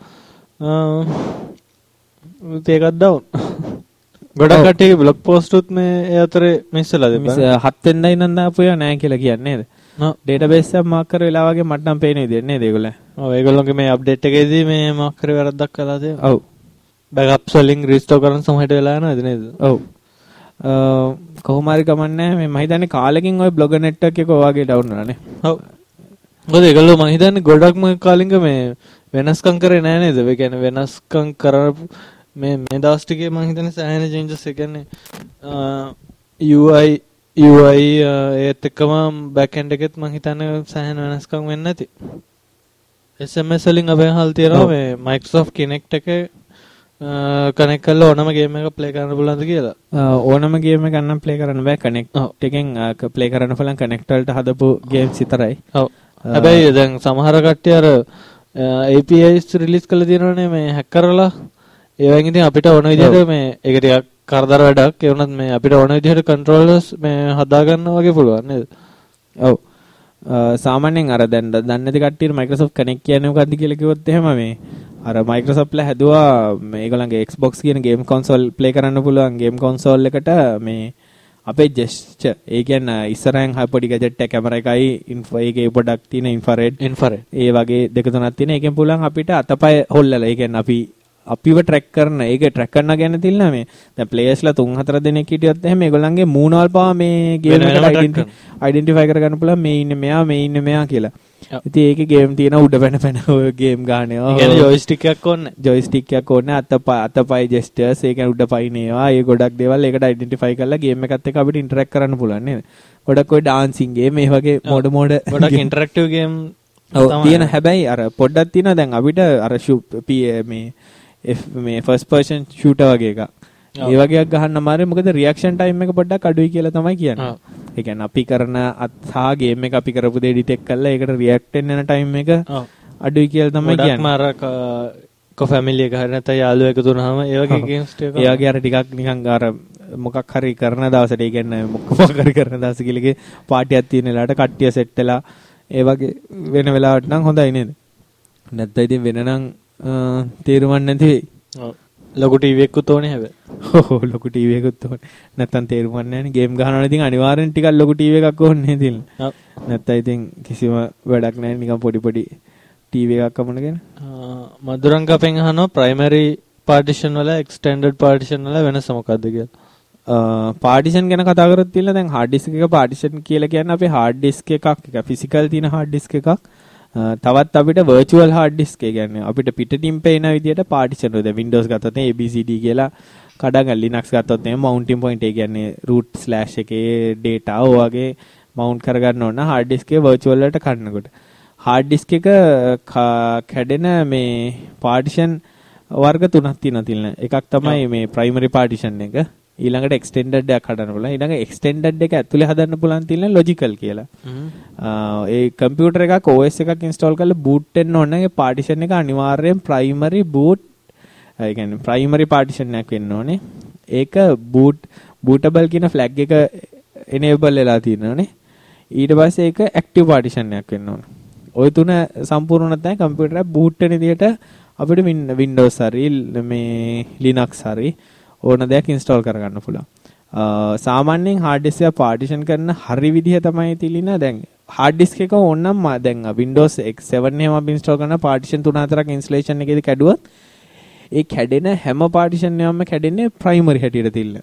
B: ඒකත් ඩවුන්. ගොඩක් කට්ටියගේ බ්ලොග් පෝස්ට් උත් මේ ඒ අතරේ මිස් වෙලා තිබ්බා. 7 වෙනිදා ඉඳන් දාපු ඒවා නැහැ කියලා කියන්නේ නේද? ඔව්. ඩේටාබේස් එක මාක් කර වෙලා වගේ මට නම් පේන විදියට නේද ඒගොල්ලෝ. ඔව් ඒගොල්ලෝගේ මේ අප්ඩේට් එකේදී මේ මාක් කර වැරද්දක් කළා තියෙනවා.
A: ඔව්.
B: බෑකප්ස් වලින් රීස්ටෝර් කරන සමහරට වෙලා යනවාද නේද?
A: ඔව්. කොහොම හරි කමන්නේ මේ මම හිතන්නේ කාලෙකින් ওই බ්ලොගර් network එක ඔයගේ ඩවුන් වුණානේ.
B: ඔව්. මොකද ඒගොල්ලෝ මම හිතන්නේ ගොඩක්ම කාලින්ග මේ වෙනස්කම් කරේ නෑ නේද? ඒ කියන්නේ වෙනස්කම් කරපු මේ දවස් ටිකේ මම හිතන්නේ සෑහෙන changes ඒ කියන්නේ UI ඒත් එක්කම back end එකෙත් මම හිතන්නේ සෑහෙන වෙනස්කම් වෙන්නේ නැති. SMS වලින් අපි අහල් තියනවා මේ Microsoft Kinect එකේ කනෙක්ට් කරලා ඕනම ගේම් එකක් ප්ලේ කරන්න පුළුවන්ද කියලා.
A: ඕනම ගේම් එකක් නම් ප්ලේ කරන්න බෑ කනෙක්ට් එකෙන් ප්ලේ කරන්න පුළුවන් කනෙක්ට් වලට හදපු ගේම්ස් විතරයි.
B: ඔව්. හැබැයි දැන් සමහර කට්ටිය අර APIs රිලීස් කරලා තියෙනවනේ මේ හැක් කරලා. ඒවෙන් ඉතින් අපිට ඕන විදිහට මේ ඒක ටිකක් කරදර වැඩක්. ඒ වුණත් මේ අපිට ඕන විදිහට controllers මේ හදා ගන්න වගේ පුළුවන් නේද?
A: ඔව්. සාමාන්‍යයෙන් අර දැන් දන්නේ නැති කට්ටියට Microsoft Connect කියන්නේ මොකක්ද කියලා කිව්වොත් එහෙම මේ අර Microsoft ලා හැදුවා මේගොල්ලන්ගේ Xbox කියන game console play කරන්න පුළුවන් game console එකට මේ අපේ gesture ඒ කියන්නේ ඉස්සරහින් පොඩි gadget එක කැමරා එකයි ඒකේ පොඩක් තියෙන infrared ඒ වගේ දෙක තුනක් තියෙන ඒකෙන් පුළුවන් අපිට අතපය හොල්ලලා ඒ කියන්නේ අපිව ට්‍රැක් කරන ඒක ට්‍රැක් කරන ගැන තිල්ලා මේ දැන් ප්ලේයර්ස්ලා 3-4 දෙනෙක් හිටියොත් එහෙම මේගොල්ලන්ගේ මූණවල් පාව මේ ගේම් එකට අයිඩෙන්ටිෆයි කරගන්න පුළුවන් මේ ඉන්නේ මෙයා කියලා. ඉතින් ඒකේ ගේම් තියෙන උඩ පැන ඔය ගේම් ගානේ.
B: ඒ කියන්නේ ජොයිස්ටික් එකක් ඕනේ.
A: ජොයිස්ටික් එකක් ඕනේ අතපය ජෙස්චර්ස් ඒ කියන්නේ උඩ පයින් ඒවා ඒ ගොඩක් දේවල් ඒකට අයිඩෙන්ටිෆයි කරලා ගේම් එකත් එක්ක අපිට ඉන්ටරැක්ට් කරන්න පුළුවන් නේද? ගොඩක් ඔය ඩාන්සින් ගේම් මේ වගේ මොඩ
B: ගොඩක් ඉන්ටරැක්ටිව් ගේම්
A: තියෙන හැබැයි අර පොඩ්ඩක් තියෙනවා දැන් අපිට අර මේ first person shooter වගේ එකක්. ඒ වගේක් ගහන්න අමාරුයි මොකද reaction time එක පොඩ්ඩක් අඩුයි කියලා තමයි කියන්නේ. ඒ කියන්නේ අපි කරන සහ game එක අපි කරපු දේ detect කරලා ඒකට react වෙන time එක අඩුයි කියලා තමයි කියන්නේ.
B: ගොඩක් මාර family එක හරි නැත්නම් යාළුවෝ එකතු වුණාම ඒ වගේ games ටික.
A: ඒ වගේ අර ටිකක් නිකන් අර මොකක් හරි කරන දවසට ඒ කියන්නේ මොකක් හරි කරන දවස කිලගේ පාටියක් තියෙන වෙලාවට කට්ටිය සෙට් වෙලා ඒ වගේ වෙන වෙලාවට නම් හොඳයි නේද? නැත්නම් ඉතින් වෙන නම් තේරුමක් නැති වෙයි.
B: ඔව්. ලොකු ටීවී එකකුත් ඕනේ හැබැයි.
A: ඔව් ලොකු ටීවී එකකුත් ඕනේ. නැත්තම් තේරුමක් නැහැ නේ. ගේම් ගහනවා ඉතින් අනිවාර්යෙන් ටිකක් ලොකු ටීවී එකක් ඕනේ නේද? ඔව්. නැත්තම් ඉතින් කිසිම වැඩක් නැහැ නිකන් පොඩි ටීවී එකක් අමුණගෙන.
B: මදුරංග අපෙන් අහනවා primary partition වල extended partition වල වෙනස මොකක්ද කියලා.
A: partition ගැන කතා කරත් තියෙනවා දැන් hard disk එක partition කියලා කියන්නේ අපේ hard disk එකක් එක physical තියෙන hard disk එකක්. තවත් අපිට virtual hard disk එක කියන්නේ අපිට පිටින් පේන විදියට partition වල Windows ගත්තොත් ABCD කියලා කඩගන්න Linux ගත්තොත් එහෙනම් mounting point ඒ කියන්නේ root slash එකේ data ඔයගේ mount කරගන්න ඕන hard disk එකේ virtual වලට කඩනකොට hard disk එක කැඩෙන මේ partition වර්ග තුනක් තියෙනවා. එකක් තමයි මේ primary partition එක. ඊළඟට extended එකක් හදන්න පුළුවන්. ඊළඟ extended එක ඇතුලේ හදන්න පුළුවන් තියෙන logical කියලා. ඒ කම්පියුටර් එකක් OS එකක් install කරලා boot වෙන්න ඕන. ඒ partition එක අනිවාර්යෙන් primary boot ඒ කියන්නේ primary partition එකක් වෙන්න ඕනේ. ඒක bootable කියන flag එක enable වෙලා තියෙනවානේ. ඊට පස්සේ ඒක active partition එකක් වෙන්න ඕනේ. ওই තුන සම්පූර්ණ නැත්නම් කම්පියුටර් එක boot වෙන විදිහට අපිට Windows හරි මේ Linux හරි ඕන දෙයක් install කරගන්න පුළුවන්. සාමාන්‍යයෙන් hard disk එක partition කරන හරි විදිහ තමයි තිලින දැන් hard disk එක ඕනනම් දැන් Windows X7 එහෙම අපි install කරන partition 3-4ක් installation එකේදී කැඩුවොත් ඒ කැඩෙන හැම partition එකම කැඩෙන්නේ primary හැටියට තිල්ල.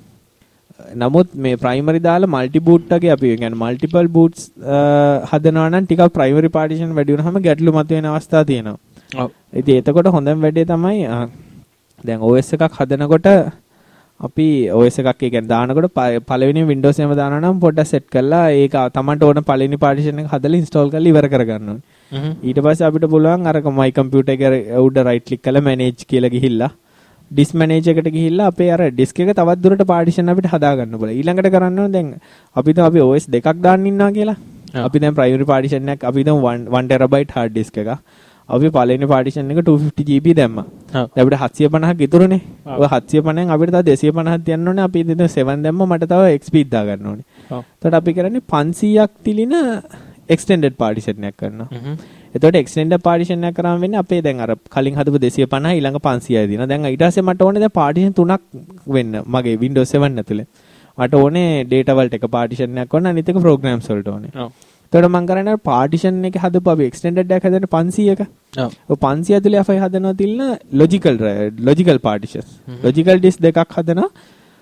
A: නමුත් මේ primary දාලා multi boot එකේ අපි කියන්නේ multiple boots හදනවා නම් ටිකක් primary partition වැඩි වුණාම ගැටලු මතුවෙන අවස්ථා තියෙනවා. ඔව්. ඉතින් එතකොට හොඳම වැඩේ තමයි දැන් OS එකක් හදනකොට අපි OS එකක් ඒ කියන්නේ දානකොට පළවෙනි Windows එකම දානවා නම් පොඩ්ඩක් සෙට් කරලා ඒක තමන්ට ඕන පළවෙනි partition එක හදලා install කරලා ඉවර කරගන්න ඕනේ. ඊට පස්සේ අපිට පුළුවන් අර my computer එක උඩ right click කරලා manage කියලා ගිහිල්ලා disk manage එකට ගිහිල්ලා අපේ අර disk එක තවත් දුරට partition අපිට හදා ගන්න පුළුවන්. ඊළඟට කරන්න ඕනේ දැන් අපි OS දෙකක් දාන්න ඉන්නවා කියලා. අපි දැන් primary partition එකක් අපි දැන් 1 TB hard disk එකක් අපි පළවෙනි partition එක 250 GB දැම්මා. දැන් අපිට 750ක් ඉතුරුනේ. ඔය 750න් අපිට තව 250ක් තියන්න ඕනේ. අපි ඉතින් 7 දැම්මා මට තව XP දා ගන්න ඕනේ. එතකොට අපි කරන්නේ 500ක් තිලින extended partition එකක් කරනවා. එතකොට extended partition එකක් කරාම වෙන්නේ අපේ දැන් අර කලින් හදපු 250 ඊළඟ 500යි දිනවා. දැන් ඊට පස්සේ මට ඕනේ දැන් partition තුනක් වෙන්න මගේ Windows 7 ඇතුලේ. මට ඕනේ data වලට එක partition එකක් ඕන අනිත් එක programs වලට ඕනේ. එතකොට මම කරන්නේ partition එක හදපුවා අපි extended එකක් හදන්නේ 500ක. ඔව් 500 ඇතුලේ අපි හදනවා තිල්න logical partitions. logical disk දෙකක් හදනවා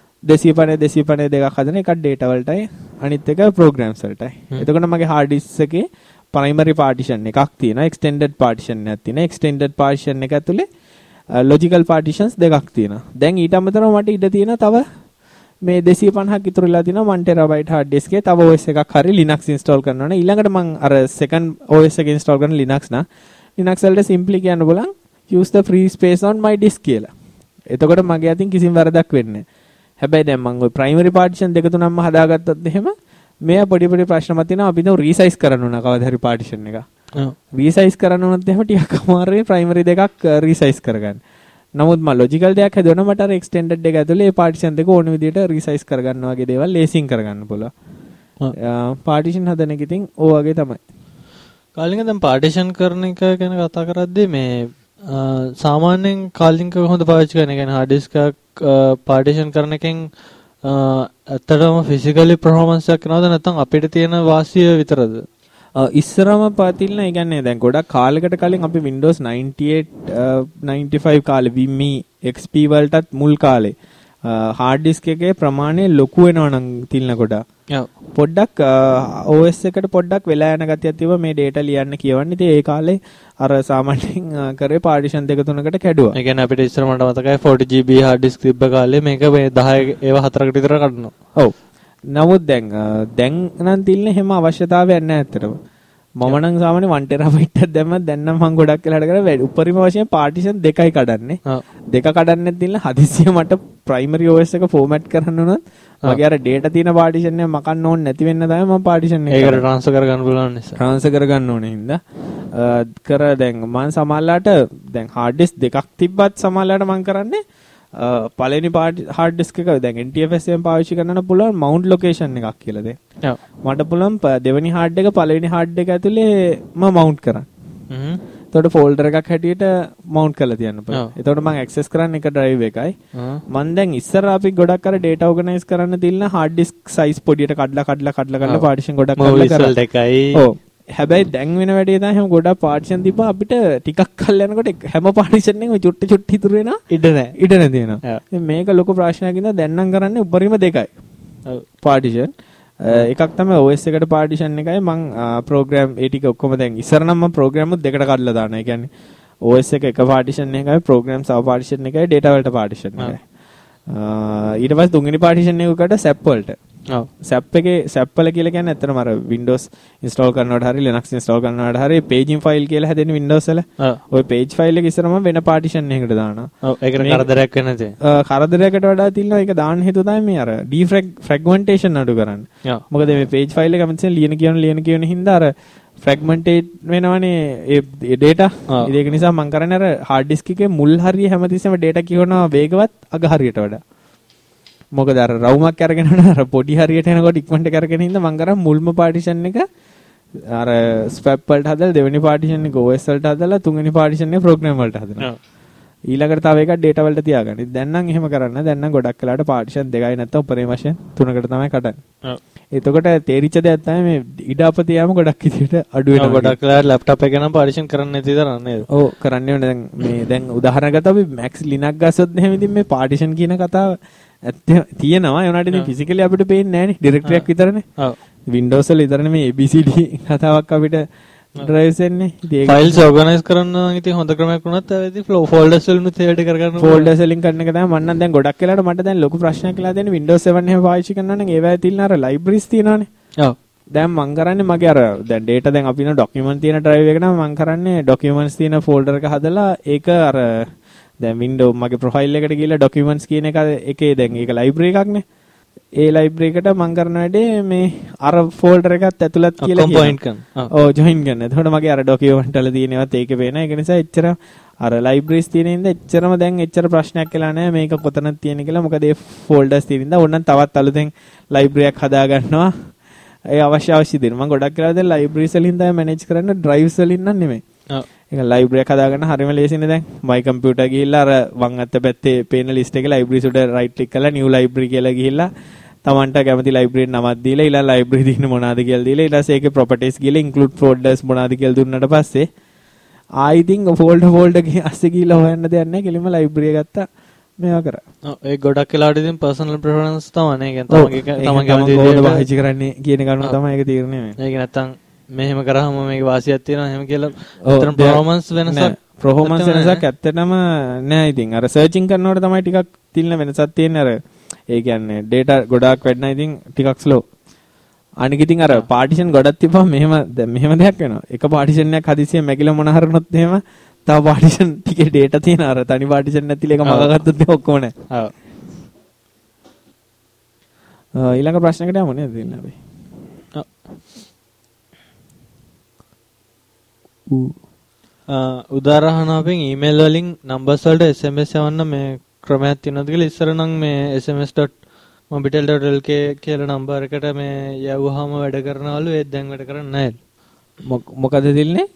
A: 250 දෙකක් හදන එකක් data වලටයි අනිත් එක programs වලටයි. එතකොට මගේ hard disk එකේ primary partition එකක් තියෙනවා extended partition එකක් තියෙනවා. extended partition එක ඇතුලේ logical partitions දෙකක් තියෙනවා. දැන් ඊට අමතරව මට ඉඩ තියෙනවා තව මේ 250ක් ඉතුරු වෙලා තිනවා 1 TB hard disk එකේ තව OS එකක් හරි Linux install කරනවා නේ. ඊළඟට මම අර second OS එක install කරන Linux නා Linux වලට simply කියන්න බලන් use the free space on my disk කියලා. එතකොට මගේ අතින් කිසිම වරදක් වෙන්නේ නැහැ. හැබැයි දැන් මම ওই primary partition දෙක තුනක්ම හදාගත්තොත් එහෙම මෙයා පොඩි ප්‍රශ්න මත තියෙනවා අපි දැන් resize කරන්න ඕන කවදා හරි partition එක. රීසයිස් කරන්න උනත් එහෙම ටිකක් අමාරුයි ප්‍රයිමරි දෙකක් රීසයිස් කරගන්න. නමුත් මම ලොජිකල් දෙයක් හදුවනම් මට අර එක්ස්ටෙන්ඩඩ් එක ඇතුලේ ඒ පාටිෂන් දෙක ඕන විදිහට රීසයිස් කරගන්න වගේ දේවල් ලේසියෙන් කරගන්න පුළුවන්. පාටිෂන් හදන එක ඉතින් ඕ වගේ තමයි.
B: කාලින්ග දැන් පාටිෂන් කරන එක ගැන කතා කරද්දී මේ සාමාන්‍යයෙන් කාලින්ග කොහොමද පාවිච්චි කරන්නේ? කියන්නේ හાર્ඩ් ඩිස්ක් එකක් පාටිෂන් කරන එකෙන් ඇත්තටම ෆිසිකලි පර්ෆෝමන්ස් එකක් කරනවද නැත්නම් අපිට තියෙන වාසිය විතරද?
A: ඉස්සරම පාතිල්න ඒ කියන්නේ දැන් ගොඩක් කාලයකට කලින් අපි Windows 98 95 කාලේ VME XP වලටත් මුල් කාලේ hard disk එකේ ප්‍රමාණය ලොකු වෙනවා නම් තිල්න කොට. පොඩ්ඩක් OS එකට පොඩ්ඩක් වෙලා යන ගතියක් තිබ්බා මේ data ලියන්න කියවන්නේ. ඉතින් ඒ කාලේ අර සාමාන්‍යයෙන් කරේ partition දෙක තුනකට කැඩුවා.
B: ඒ කියන්නේ අපිට ඉස්සර මට මතකයි 40GB hard disk තිබ්බ කාලේ මේක මේ 10 ඒවා 4කට විතර කඩනවා.
A: ඔව්. නමුත් දැන් නම් තිල්නේ හැම අවශ්‍යතාවයක් නැහැ ඇත්තටම. මම නම් සාමාන්‍ය 1 TB එකක් දැම්මත් දැන් නම් මම ගොඩක් වෙලාට කරා උපරිම වශයෙන් partition දෙකයි කඩන්නේ. දෙක කඩන්නේ තිල්න හදිස්සිය මට primary OS එක format කරන්න උනත් මගේ අර data තියෙන partition එක මකන්න ඕනේ නැති වෙන්න තමයි මම partition එක
B: ඒකට transfer කරගන්න පුළුවන් නිසා.
A: transfer කරගන්න ඕනේ හින්දා කර දැන් මම සමහරලාට දැන් hard disk දෙකක් තිබ්බත් සමහරලාට මම කරන්නේ පළවෙනි hard disk එක දැන් NTFS එකෙන් පාවිච්චි කරන්න පුළුවන් mount location එකක් කියලා දෙන්න. මට පුළුවන් දෙවෙනි hard එක පළවෙනි hard එක ඇතුලේ මම mount කරන්න. එතකොට folder එකක් හැටියට mount කරලා තියන්න පුළුවන්. එතකොට මම access කරන්නේ එක drive එකයි. මම දැන් ඉස්සර අපි ගොඩක් අර data organize කරන්න තියන hard disk size පොඩියට කඩලා partition ගොඩක් කරලා කරා. ඔව්. හැබැයි දැන් වෙන වැඩේ තමයි හැම ගොඩක් පාටිෂන් තිබ්බා අපිට ටිකක් කල් යනකොට හැම පාටිෂන් එකම චුට්ට ඉතුරු වෙනවා ඉඩ නැති වෙනවා. මේක ලොකු ප්‍රශ්නයක් ඉඳලා දැන් නම් කරන්නේ උපරිම දෙකයි. පාටිෂන් එකක් තමයි OS එකට පාටිෂන් එකයි මම ප්‍රෝග්‍රෑම් ඒ ටික ඔක්කොම දැන් ඉස්සර නම් මම ප්‍රෝග්‍රෑම් උත් දෙකට කඩලා දානවා. ඒ කියන්නේ OS එක පාටිෂන් එකයි ප්‍රෝග්‍රෑම් සබ් පාටිෂන් එකයි data වලට පාටිෂන් එකයි. ඊට පස්සේ තුන්වෙනි පාටිෂන් එකකට SAP වලට. SAP එකේ SAP වල කියලා කියන්නේ ඇත්තටම අර Windows install කරනකොට හරි Linux install කරනකොට හරි paging file කියලා හැදෙන Windows වල. ওই page file එක ඉස්සරම වෙන partition එකකට දානවා.
B: ඔව් ඒකට කරදරයක් වෙන්නේ නැති.
A: කරදරයකට වඩා තියෙනවා ඒක දාන්න හේතුව තමයි මේ අර defragmentation අඩු කරන්න. මොකද මේ page file එක හැමතිස්සෙම ලියන කියන හින්දා අර fragmentate වෙනවනේ ඒ data. ඒක නිසා මම කරන්නේ අර hard disk එකේ මුල් හරිය හැමතිස්සෙම data කියවනවා වේගවත් අග හරියට වඩා. මොකද අර රවුමක් අරගෙන අර පොඩි හරියට එනකොට ඉක්මනට කරගෙන ඉඳන් මම කරා මුල්ම පාටිෂන් එක අර ස්වැප් වලට හදලා දෙවෙනි පාටිෂන් එක OS වලට හදලා තුන්වෙනි පාටිෂන් එක ප්‍රෝග්‍රෑම් වලට හදනවා. ඊළඟට තව එකක් data වලට තියාගන්න. දැන් නම් එහෙම කරන්න. දැන් නම් ගොඩක් වෙලාට පාටිෂන් දෙකයි නැත්නම් උපරිම වශයෙන් තුනකට තමයි කඩන්නේ. එතකොට තේරිච්ච දෙයක් තමයි මේ ඉඩ අපත යාම ගොඩක් විදිහට අඩු වෙනවා.
B: ගොඩක් වෙලාට laptop එක නම් පාටිෂන් කරන්න නැති තරම් නේද?
A: ඔව් කරන්නේ දැන් මේ දැන් උදාහරණ ගත්තා අපි Max Linux ගස්සොත් එහෙම ඉතින් මේ පාටිෂන් කියන කතාව ඇත්ත තියෙනවා. ඒ වුණාට ඉතින් ෆිසිකලි අපිට පේන්නේ නැහැ නේ. ඩිරෙක්ටරි එකක් විතරනේ. ඔව්. Windows වල විතරනේ මේ ABCD කතාවක් අපිට drives එන්නේ.
B: files organize කරන්න නම් ඉතින් හොඳ ක්‍රමයක් වුණත් ඉතින් folders වලින් ඒවට කරගන්න
A: folders වලින් කරන එක තමයි මම නම් දැන් ගොඩක් වෙලාවට මට දැන් ලොකු ප්‍රශ්නයක් කියලා දෙන්නේ Windows 7 එහෙම පාවිච්චි කරනවා නම් ඒවැය තියෙන අර libraries තියෙනවානේ. ඔව්. දැන් මම කරන්නේ මගේ අර දැන් data දැන් අපි න document තියෙන drive එක නම් මම කරන්නේ documents තියෙන folder එක හදලා ඒක අර දැන් window මගේ profile එකට ගිහලා documents කියන එකේ දැන් ඒක library එකක් නේ. ඒ library එකට මම කරන වැඩේ මේ අර folder එකත් ඇතුළත් කියලා
B: point කරනවා.
A: ඔව් join කරන. එතකොට මගේ අර document වල තියෙනවත් ඒකේ පේනවා. ඒක නිසා එච්චර අර libraries තියෙන ඉඳ එච්චරම දැන් එච්චර ප්‍රශ්නයක් කියලා නැහැ මේක කොතනද තියෙන කියලා. මොකද ඒ folders තියෙන ඉඳ ඕනනම් තවත් අලුතෙන් library එකක් හදා ගන්නවා. ඒ අවශ්‍ය දේ. මම ගොඩක් වෙලා දැන් libraries වලින් තමයි manage කරන්න drives වලින් නම් නෙමෙයි. ඔව්. ඒක library එක හදාගන්න හරියම ලේසිනේ දැන්. my computer ගිහිල්ලා අර වම් අත පැත්තේ පේන list එකේ libraries උඩ right click කරලා new library කියලා ගිහිල්ලා තමන්ට කැමති library නමක් දීලා ඊළඟ library දින්න මොනවද කියලා දීලා ඊට පස්සේ ඒකේ properties ගිහලා include folders මොනවද කියලා දුන්නාට පස්සේ ආයි ඉතින් folder එකේ අස්සේ ගිහිල්ලා හොයන්න දෙයක් නැහැ. කෙලින්ම library එක ගත්තා. මේවා කරා. ඔව්
B: ඒ ගොඩක් වෙලාවට ඉතින් personal preference තමයි නේ. තමන් කැමති
A: දේ පාවිච්චි කරන්නේ කියන කරුණ තමයි ඒක තීරණය වෙන්නේ.
B: ඒක නැත්තම් මෙහෙම කරාම මේක වාසියක් තියෙනවා එහෙම කියලා අතන
A: performance වෙනසක් ඇත්තටම නෑ. ඉතින් අර searching කරනකොට තමයි ටිකක් තිල්න වෙනසක් තියෙන්නේ. අර ඒ කියන්නේ data ගොඩාක් වැඩි ඉතින් ටිකක් slow. අනික ඉතින් අර partition ගොඩක් තිබ්බම මෙහෙම දෙයක් වෙනවා. එක partition එකක් හදිසියෙන් මැකිලා මොන හරිනොත් එහෙම තව partition ටිකේ data තියෙන අර තනි partition නැතිල එක මගගත්තොත් ඔක්කොම නෑ. ඔව්. ඊළඟ ප්‍රශ්නකට යමු නේද දෙන්න අපි.
B: උදාහරණ අපෙන් ඊමේල් වලින් නම්බර්ස් වලට SMS යවන්න මේ ක්‍රමයක් තියෙනවද කියලා ඉස්සර නම් මේ sms.mobitel.lk කියලා නම්බර් එකට මේ යවුවාම වැඩ කරනවලු ඒත් දැන් වැඩ කරන්නේ නැහැ.
A: මොකද දෙන්නේ?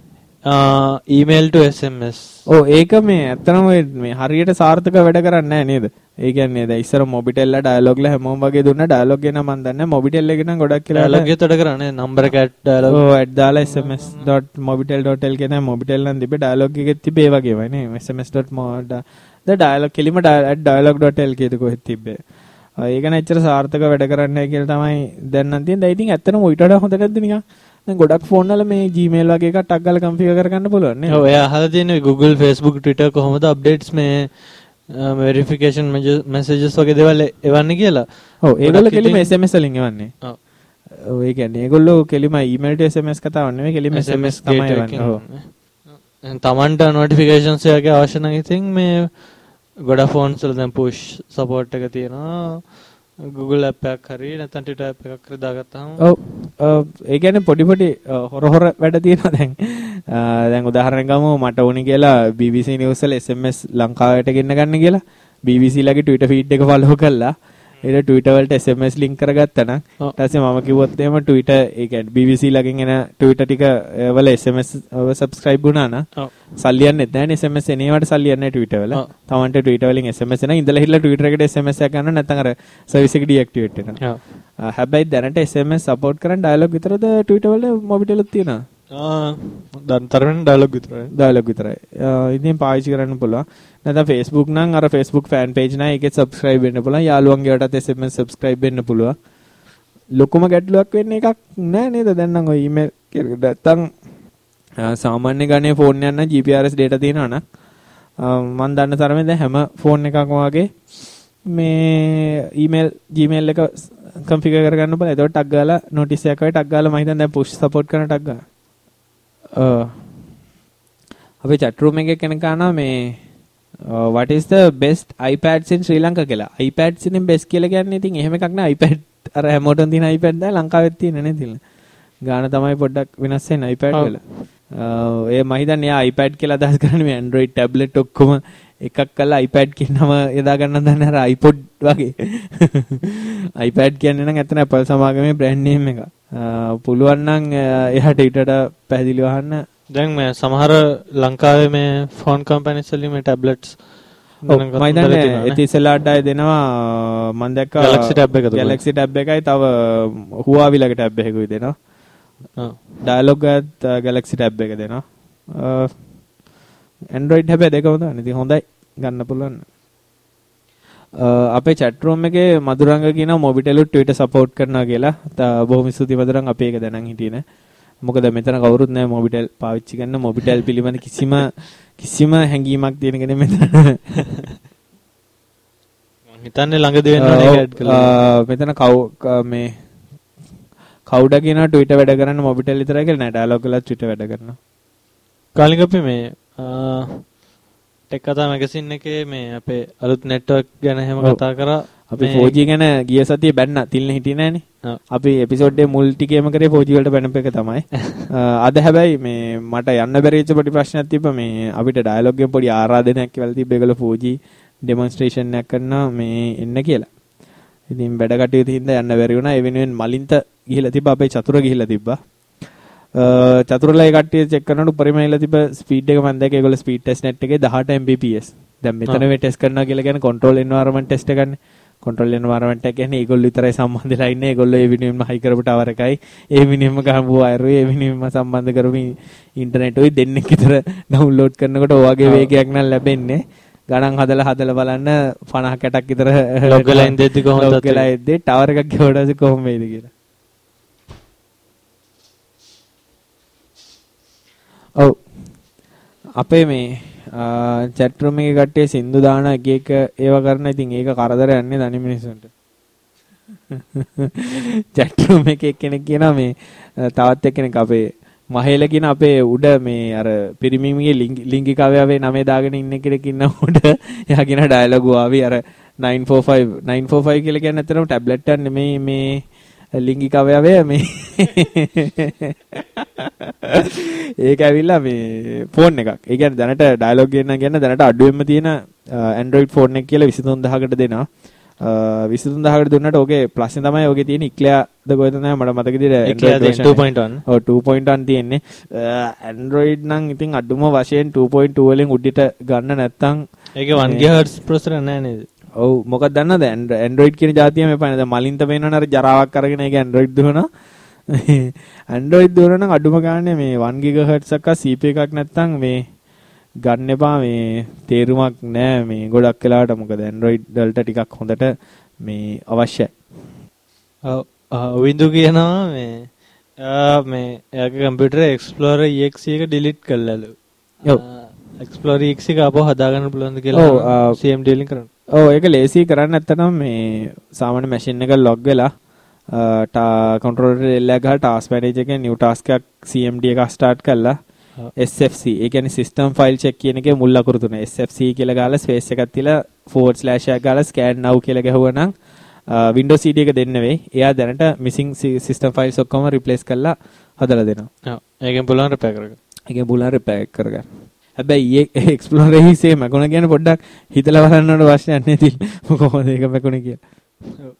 B: email to SMS.
A: ඔව් ඒක මේ ඇත්තනම මේ හරියට සාර්ථක වැඩ කරන්නේ නැහැ නේද? ඒ කියන්නේ දැන් ඉස්සර මොබිටෙල් ලා ඩයලොග් ලා හැමෝම වගේ දුන්නා ඩයලොග් එක නම් මම දන්නේ මොබිටෙල් එකේ නම් ගොඩක් කියලා
B: ඩයලොග් එකත් වැඩ කරන්නේ නම්බර එක ඩයලොග්
A: ඔව් ඇඩ් දාලා sms.mobitel.lk කියන මොබිටෙල් නම් තිබ්බේ ඩයලොග් එකෙත් තිබ්බේ ඒ වගේමයි නේ sms.mod ද ඩයලොග් කෙලිම ඩයලොග්.lk එක කොහෙද තිබ්බේ ඒක නැච්චර සාර්ථක වැඩ කරන්නේ නැහැ කියලා තමයි දැන් නම් තියෙන්නේ. දැන් ඉතින් ඇත්තටම ඊට වඩා හොඳ නැද්ද නිකන්? දැන් ගොඩක් ෆෝන් වල මේ Gmail වගේ එකක් ටක් ගාලා කන්ෆිගර් කරගන්න පුළුවන් නේ.
B: ඔව් එයා අහලා තියෙන්නේ Google, Facebook, Twitter කොහොමද අප්ඩේට්ස් මේ වෙරිෆිකේෂන් මෙසේජස් වගේ දේවල් එවන්නේ කියලා.
A: ඔව් ඒගොල්ලෝ කෙලිම SMS වලින් එවන්නේ. ඔව්. ඔව් ඒ කියන්නේ ඒගොල්ලෝ කෙලිම email to SMS කතාවක් නෙමෙයි කෙලිම SMS තමයි එවන්නේ. ඔව්.
B: තමන්ට නොටිෆිකේෂන්ස් එකේ අවශ්‍ය නම් ඉතින් මේ ගොඩක් ෆෝන්ස් වල දැන් push support එක තියෙනවා. Google app එකක් හරි නැත්නම් Twitter app එකක් හරි දාගත්තාම
A: ඔව් ඒ කියන්නේ පොඩි හොර වැඩ තියෙනවා දැන්. දැන් උදාහරණයක් ගමු මට ඕනි කියලා BBC News වල SMS ලංකාවට ගෙන්න ගන්න කියලා BBC ලගේ Twitter feed එක follow කළා. ඒක Twitter වලට SMS link කරගත්තා නම් ඊට පස්සේ මම කිව්වොත් එහෙම Twitter ඒ කියන්නේ BBC ලගෙන් එන Twitter ටික වල SMS subscribe වුණා නම් සල්ලි යන්නේ නැහැ SMS එනේවට සල්ලි යන්නේ Twitter වල. තමන්ට Twitter වලින් SMS එන ඉඳලා හිටලා Twitter එකට SMS එකක් ගන්න නැත්නම් අර සර්විස් එක ඩිඇක්ටිවේට් වෙනවා. හැබැයි දැනට SMS support කරන් ඩයලොග් විතරද Twitter වල මොබිටෙල් එකක් තියෙනවා.
B: දැන් තරමින් ඩයලොග් විතරයි.
A: ඩයලොග් විතරයි. ඉතින් පාවිච්චි කරන්න පුළුවන්. නැත්නම් Facebook නම් අර Facebook fan page නෑ ඒකෙත් subscribe වෙන්න පුළුවන්. යාළුවන්ගේ වටත් SMS subscribe වෙන්න පුළුවන්. ලොකුම ගැටලුවක් වෙන්නේ එකක් නෑ නේද? දැන් නම් ඔය email නැත්නම් සාමාන්‍ය ගණේ ෆෝන් එකක් නම් GPRS data තියෙනවා නම් මම දන්න තරමේ දැන් හැම ෆෝන් එකක්ම වගේ මේ Gmail එක configure කරගන්න බෑ. ඒකට ටග් ගාලා notice එකක් වගේ ටග් ගාලා මම හිතන්නේ දැන් push support කරන ටග් ගාලා. අපේ chat room එකේ කෙනෙක් අහනවා මේ what is the best iPads in Sri Lanka කියලා. iPads ඉතින් best කියලා කියන්නේ ඉතින් එහෙම එකක් නෑ. iPad අර හැමෝටම තියෙන iPad දැන් ලංකාවෙත් තියෙන නේද ඉතින්. ගාන තමයි පොඩ්ඩක් වෙනස් වෙන iPad වල. ඒ මම හිතන්නේ යා iPad කියලා අදහස් කරන්නේ මේ Android tablet ඔක්කොම එකක් කරලා iPad කියන නම යදා ගන්න දන්නේ අර iPod වගේ. iPad කියන්නේ නම් ඇත්තට Apple සමාගමේ brand name එක. පුළුවන් නම් එහාට ඊටට පැහැදිලිව අහන්න.
B: දැන් මේ සමහර ලංකාවේ මේ ෆෝන් කම්පැනිස් වලින් මේ ටැබ්ලට්ස්
A: මම හිතන්නේ ඉතිසලාට අය දෙනවා මම දැක්කා
B: Galaxy tab එකද
A: Galaxy tab එකයි තව Huawei ලගේ tab එකකුයි දෙනවා. Dialog එකත් Galaxy tab එක දෙනවා. Android හැබැයි දෙකම තමයි. ඉතින් හොඳයි ගන්න පුළුවන්. අපේ chat room එකේ මధుරංග කියනවා Mobitel Twitter support කරනවා කියලා. බොහොම ස්තුතියි මధుරංග අපි ඒක දැනන් හිටියේ නෑ. මොකද මෙතන කවුරුත් නැහැ මොබිටෙල් පාවිච්චි කරන මොබිටෙල් පිළිබඳ කිසිම හැඟීමක් තියෙන කෙනෙක් මෙතන. මම
B: හිතන්නේ ළඟදී වෙන්න ඕනේ ඇඩ් කළා.
A: මෙතන මේ කවුඩා කියනවා Twitter වැඩ කරන්න මොබිටෙල් විතරයි කියලා නෑ ඩයලොග් වල Twitter වැඩ කරනවා.
B: කාලින් අපි මේ ටෙක් කතා මැගසින් එකේ මේ අපේ අලුත් නෙට්වර්ක් ගැන හැම කතා කරා.
A: අපි 4G ගැන ගිය සතියේ බැන්න තිල්න හිටියේ නෑනේ. අපි එපිසෝඩ් එකේ මුල් ටිකේම කරේ 4G වලට බැනපු එක තමයි. අද හැබැයි මේ මට යන්න බැරි වෙච්ච පොඩි ප්‍රශ්නයක් තිබ්බා මේ අපිට ඩයලොග් එකෙන් පොඩි ආරාධනයක් කියලා තිබ්බ ඒගොල්ලෝ 4G ඩෙමොන්ස්ට්‍රේෂන් එකක් කරනවා මේ එන්න කියලා. ඉතින් වැඩ කටයුතු හින්දා යන්න බැරි වුණා. ඒ වෙනුවෙන් මලින්ත ගිහිලා තිබ්බා අපේ චතුර ගිහිලා තිබ්බා. චතුරලා ඒ කට්ටිය චෙක් කරනකොට පරිමේල තිබ්බ ස්පීඩ් එක මම දැක්කේ ඒගොල්ලෝ ස්පීඩ් ටෙස්ට් net එකේ 18 Mbps. දැන් මෙතන මේ ටෙස්ට් කරනවා කියලා කියන්නේ control environment test එකන්නේ. control environment එක කියන්නේ ඒගොල්ලෝ විතරයි සම්බන්ධ වෙලා ඉන්නේ. ඒගොල්ලෝ ඒ වෙනුවෙන්ම හයි කරපු ටවර් එකයි, ඒ වෙනුවෙන්ම ගහපු වයර් එකයි, ඒ වෙනුවෙන්ම සම්බන්ධ කරපු ඉන්ටර්නෙට් උයි දෙන්නෙක් විතර ඩවුන්ලෝඩ් කරනකොට ඔයගේ වේගයක් නම් ලැබෙන්නේ. ගණන් හදලා බලන්න 50 කැටක් විතර
B: ලොග් වෙලා ඉඳෙද්දි කොහොමද
A: ලොග් වෙලා ඉද්දි ටවර් එකක් ගෙවුවාට කොහොම වෙයිද කියලා. ඔව් අපේ මේ chat room එකේ කට්ටිය සින්දු දාන එක ඒව කරන ඉතින් ඒක කරදරයක් නේ තනි මිනිස්සුන්ට. chat room එකේ කෙනෙක් කියනවා මේ තවත් එක්කෙනෙක් අපේ මහේල කියන අපේ උඩ මේ අර පිරිමිමිගේ ලිංගිකාවයාවේ නමේ දාගෙන ඉන්න කෙනෙක් ඉන්න උඩ එයා කියන ඩයලොග් ආවි අර 945 කියලා කියන්නේ ඇත්තටම ටැබ්ලට් එක නෙමෙයි මේ ලිංගික අවයවය මේ ඒක ඇවිල්ලා මේ ෆෝන් එකක්. ඒ කියන්නේ දැනට ඩයලොග් ගෙන්න කියන දැනට අඩුවෙන්ම තියෙන Android ෆෝන් එක කියලා 23000කට දෙනවා. 23000කට දුන්නාට ඕකේ ප්‍රශ්නේ තමයි ඕකේ තියෙන ඉක්ලයාද කොහෙද නැහැ මට මතක විදිහට
B: Android version 2.1.
A: ඔව් 2.1 තියෙන්නේ. Android නම් ඉතින් අඩුම වශයෙන් 2.2 වලින් උඩට ගන්න නැත්තම්
B: ඒකේ 1 GHz processor නැහැ නේද?
A: ඔව් මොකක්ද දන්නවද Android කියන જાතියම එපානේ. දැන් මලින්ත වෙනවනේ අර ජරාවක් අරගෙන ඒක Android දුවනවා. Android දුවන නම් අඩුම ගානේ මේ 1 GHz එකක් CPU එකක් නැත්තම් මේ ගන්න එපා. මේ තේරුමක් නැහැ මේ ගොඩක් වෙලාවට. මොකද Android වලට ටිකක් හොඳට මේ අවශ්‍යයි.
B: වින්දු කියනවා මේ එයාගේ කම්පියුටර් Explorer EXE එක delete කළලු.
A: ඔව්.
B: Explorer EXE එක ආපහු හදාගන්න පුළුවන්ද කියලා CMD වලින් කරන්න.
A: ඔව් ඒක ලේසි කරන්න නැත්තම් මේ සාමාන්‍ය මැෂින් එක log වෙලා controller එක ගහලා task manager එකෙන් new task එකක් CMD එක start කළා. SFC ඒ කියන්නේ system file check කියන එකේ මුල් අකුරු තුන SFC කියලා ගාලා space එකක් තියලා / එකක් ගාලා scan now කියලා ගහුවනම් Windows CD එක දෙන්න වෙයි. එයා දැනට missing system files ඔක්කොම replace කරලා හදලා දෙනවා.
B: ඔව්. ඒකෙන් පුළුවන් repair කරගන්න.
A: ඒකෙන් පුළුවන් repair කරගන්න. හැබැයි Explorer එකේ මකුණ ගැන පොඩ්ඩක් හිතලා බලන්න ඕන ප්‍රශ්නයක් නේ තිල්. කොහොමද ඒක මකුණ කියලා. ඔව්.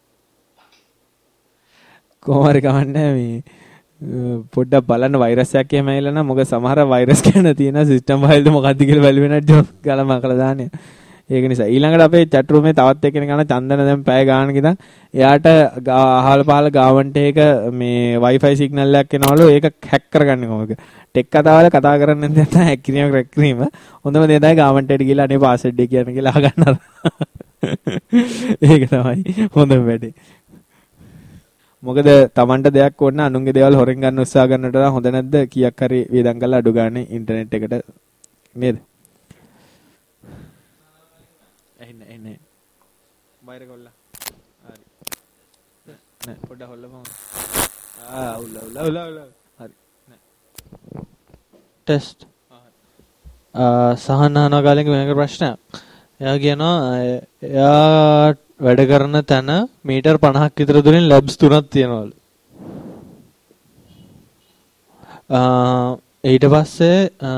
A: කොහොමද කවන්නේ මේ පොඩ්ඩක් බලන්න වෛරස් එකක් එහෙම ඇවිල්ලා නම් මොකද සමහර වෛරස් ගැන තියෙන සිස්ටම් ෆයිල්ද මොකක්ද කියලා බැලුවෙන ජොබ් ගාලා මකලා දාන්නේ. ඒක නිසා ඊළඟට අපේ chat room එකේ තවත් එක්කෙනෙක් ගන්න චන්දන දැන් පැය ගානක ඉඳන් එයාට අහල පහල ගාවන්ට එක මේ wifi signal එකක් එනවලු ඒක hack කරගන්නේ කොහොමද? ටෙක් කතාවල කතා කරන්නේ නැත්නම් hack කිරීම crack කිරීම හොඳම දේ තමයි ගාවන්ට එකට ගිහලා අනේ password එක කියන්න කියලා අහගන්න. ඒක තමයි හොඳම වැඩේ. මොකද Tamanට දෙයක් ඕන නම් අනුන්ගේ දේවල් හොරෙන් ගන්න උත්සාහ කරනට වඩා හොඳ නැද්ද? කීයක් හරි වේදම් කරලා අඩු ගානේ ඉන්ටර්නෙට් එකට නේද? එන්නේ. බයිර කොල්ලා. හරි. නෑ පොඩ්ඩක් හොල්ලපන්. උල්ලා. හරි. නෑ.
B: ටෙස්ට්. සහන අහන කාලෙක වෙනක ප්‍රශ්නයක්. එයා කියනවා එයා වැඩ කරන තැන මීටර් 50ක් විතර දුරින් ලැබ්ස් තුනක් තියෙනවලු. ඊට පස්සේ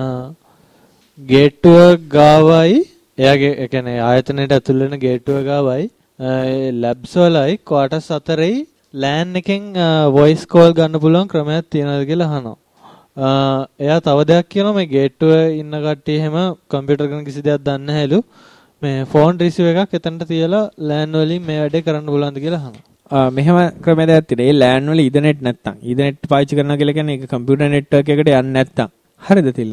B: ගේට්ටුව ගාවයි එයාගේ ඒ කියන්නේ ආයතනයට ඇතුල් වෙන ගේට්ටුව ගාවයි ලැබ්ස් වලයි ක්වාටර්ස් අතරේ LAN එකෙන් වොයිස් කෝල් ගන්න පුළුවන් ක්‍රමයක් තියෙනවද කියලා අහනවා. එයා තව දෙයක් කියනවා මේ ගේට්ටුවේ ඉන්න කට්ටිය එහෙම කම්පියුටර් ගැන කිසි දෙයක් දන්නේ නැහැලු. මේ ෆෝන් රිසීවර් එකක් එතනට තියලා LAN වලින් මේ වැඩේ කරන්න පුළුවන්ද කියලා අහනවා. මෙහෙම ක්‍රමයක් තියෙනවා. ඒ LAN වල ඉන්ටර්නෙට් නැත්තම් ඉන්ටර්නෙට් පාවිච්චි කරනවා කියලා කියන්නේ ඒක කම්පියුටර් නෙට්වර්ක් එකට යන්නේ නැත්තම්. හරිද තිල්ල?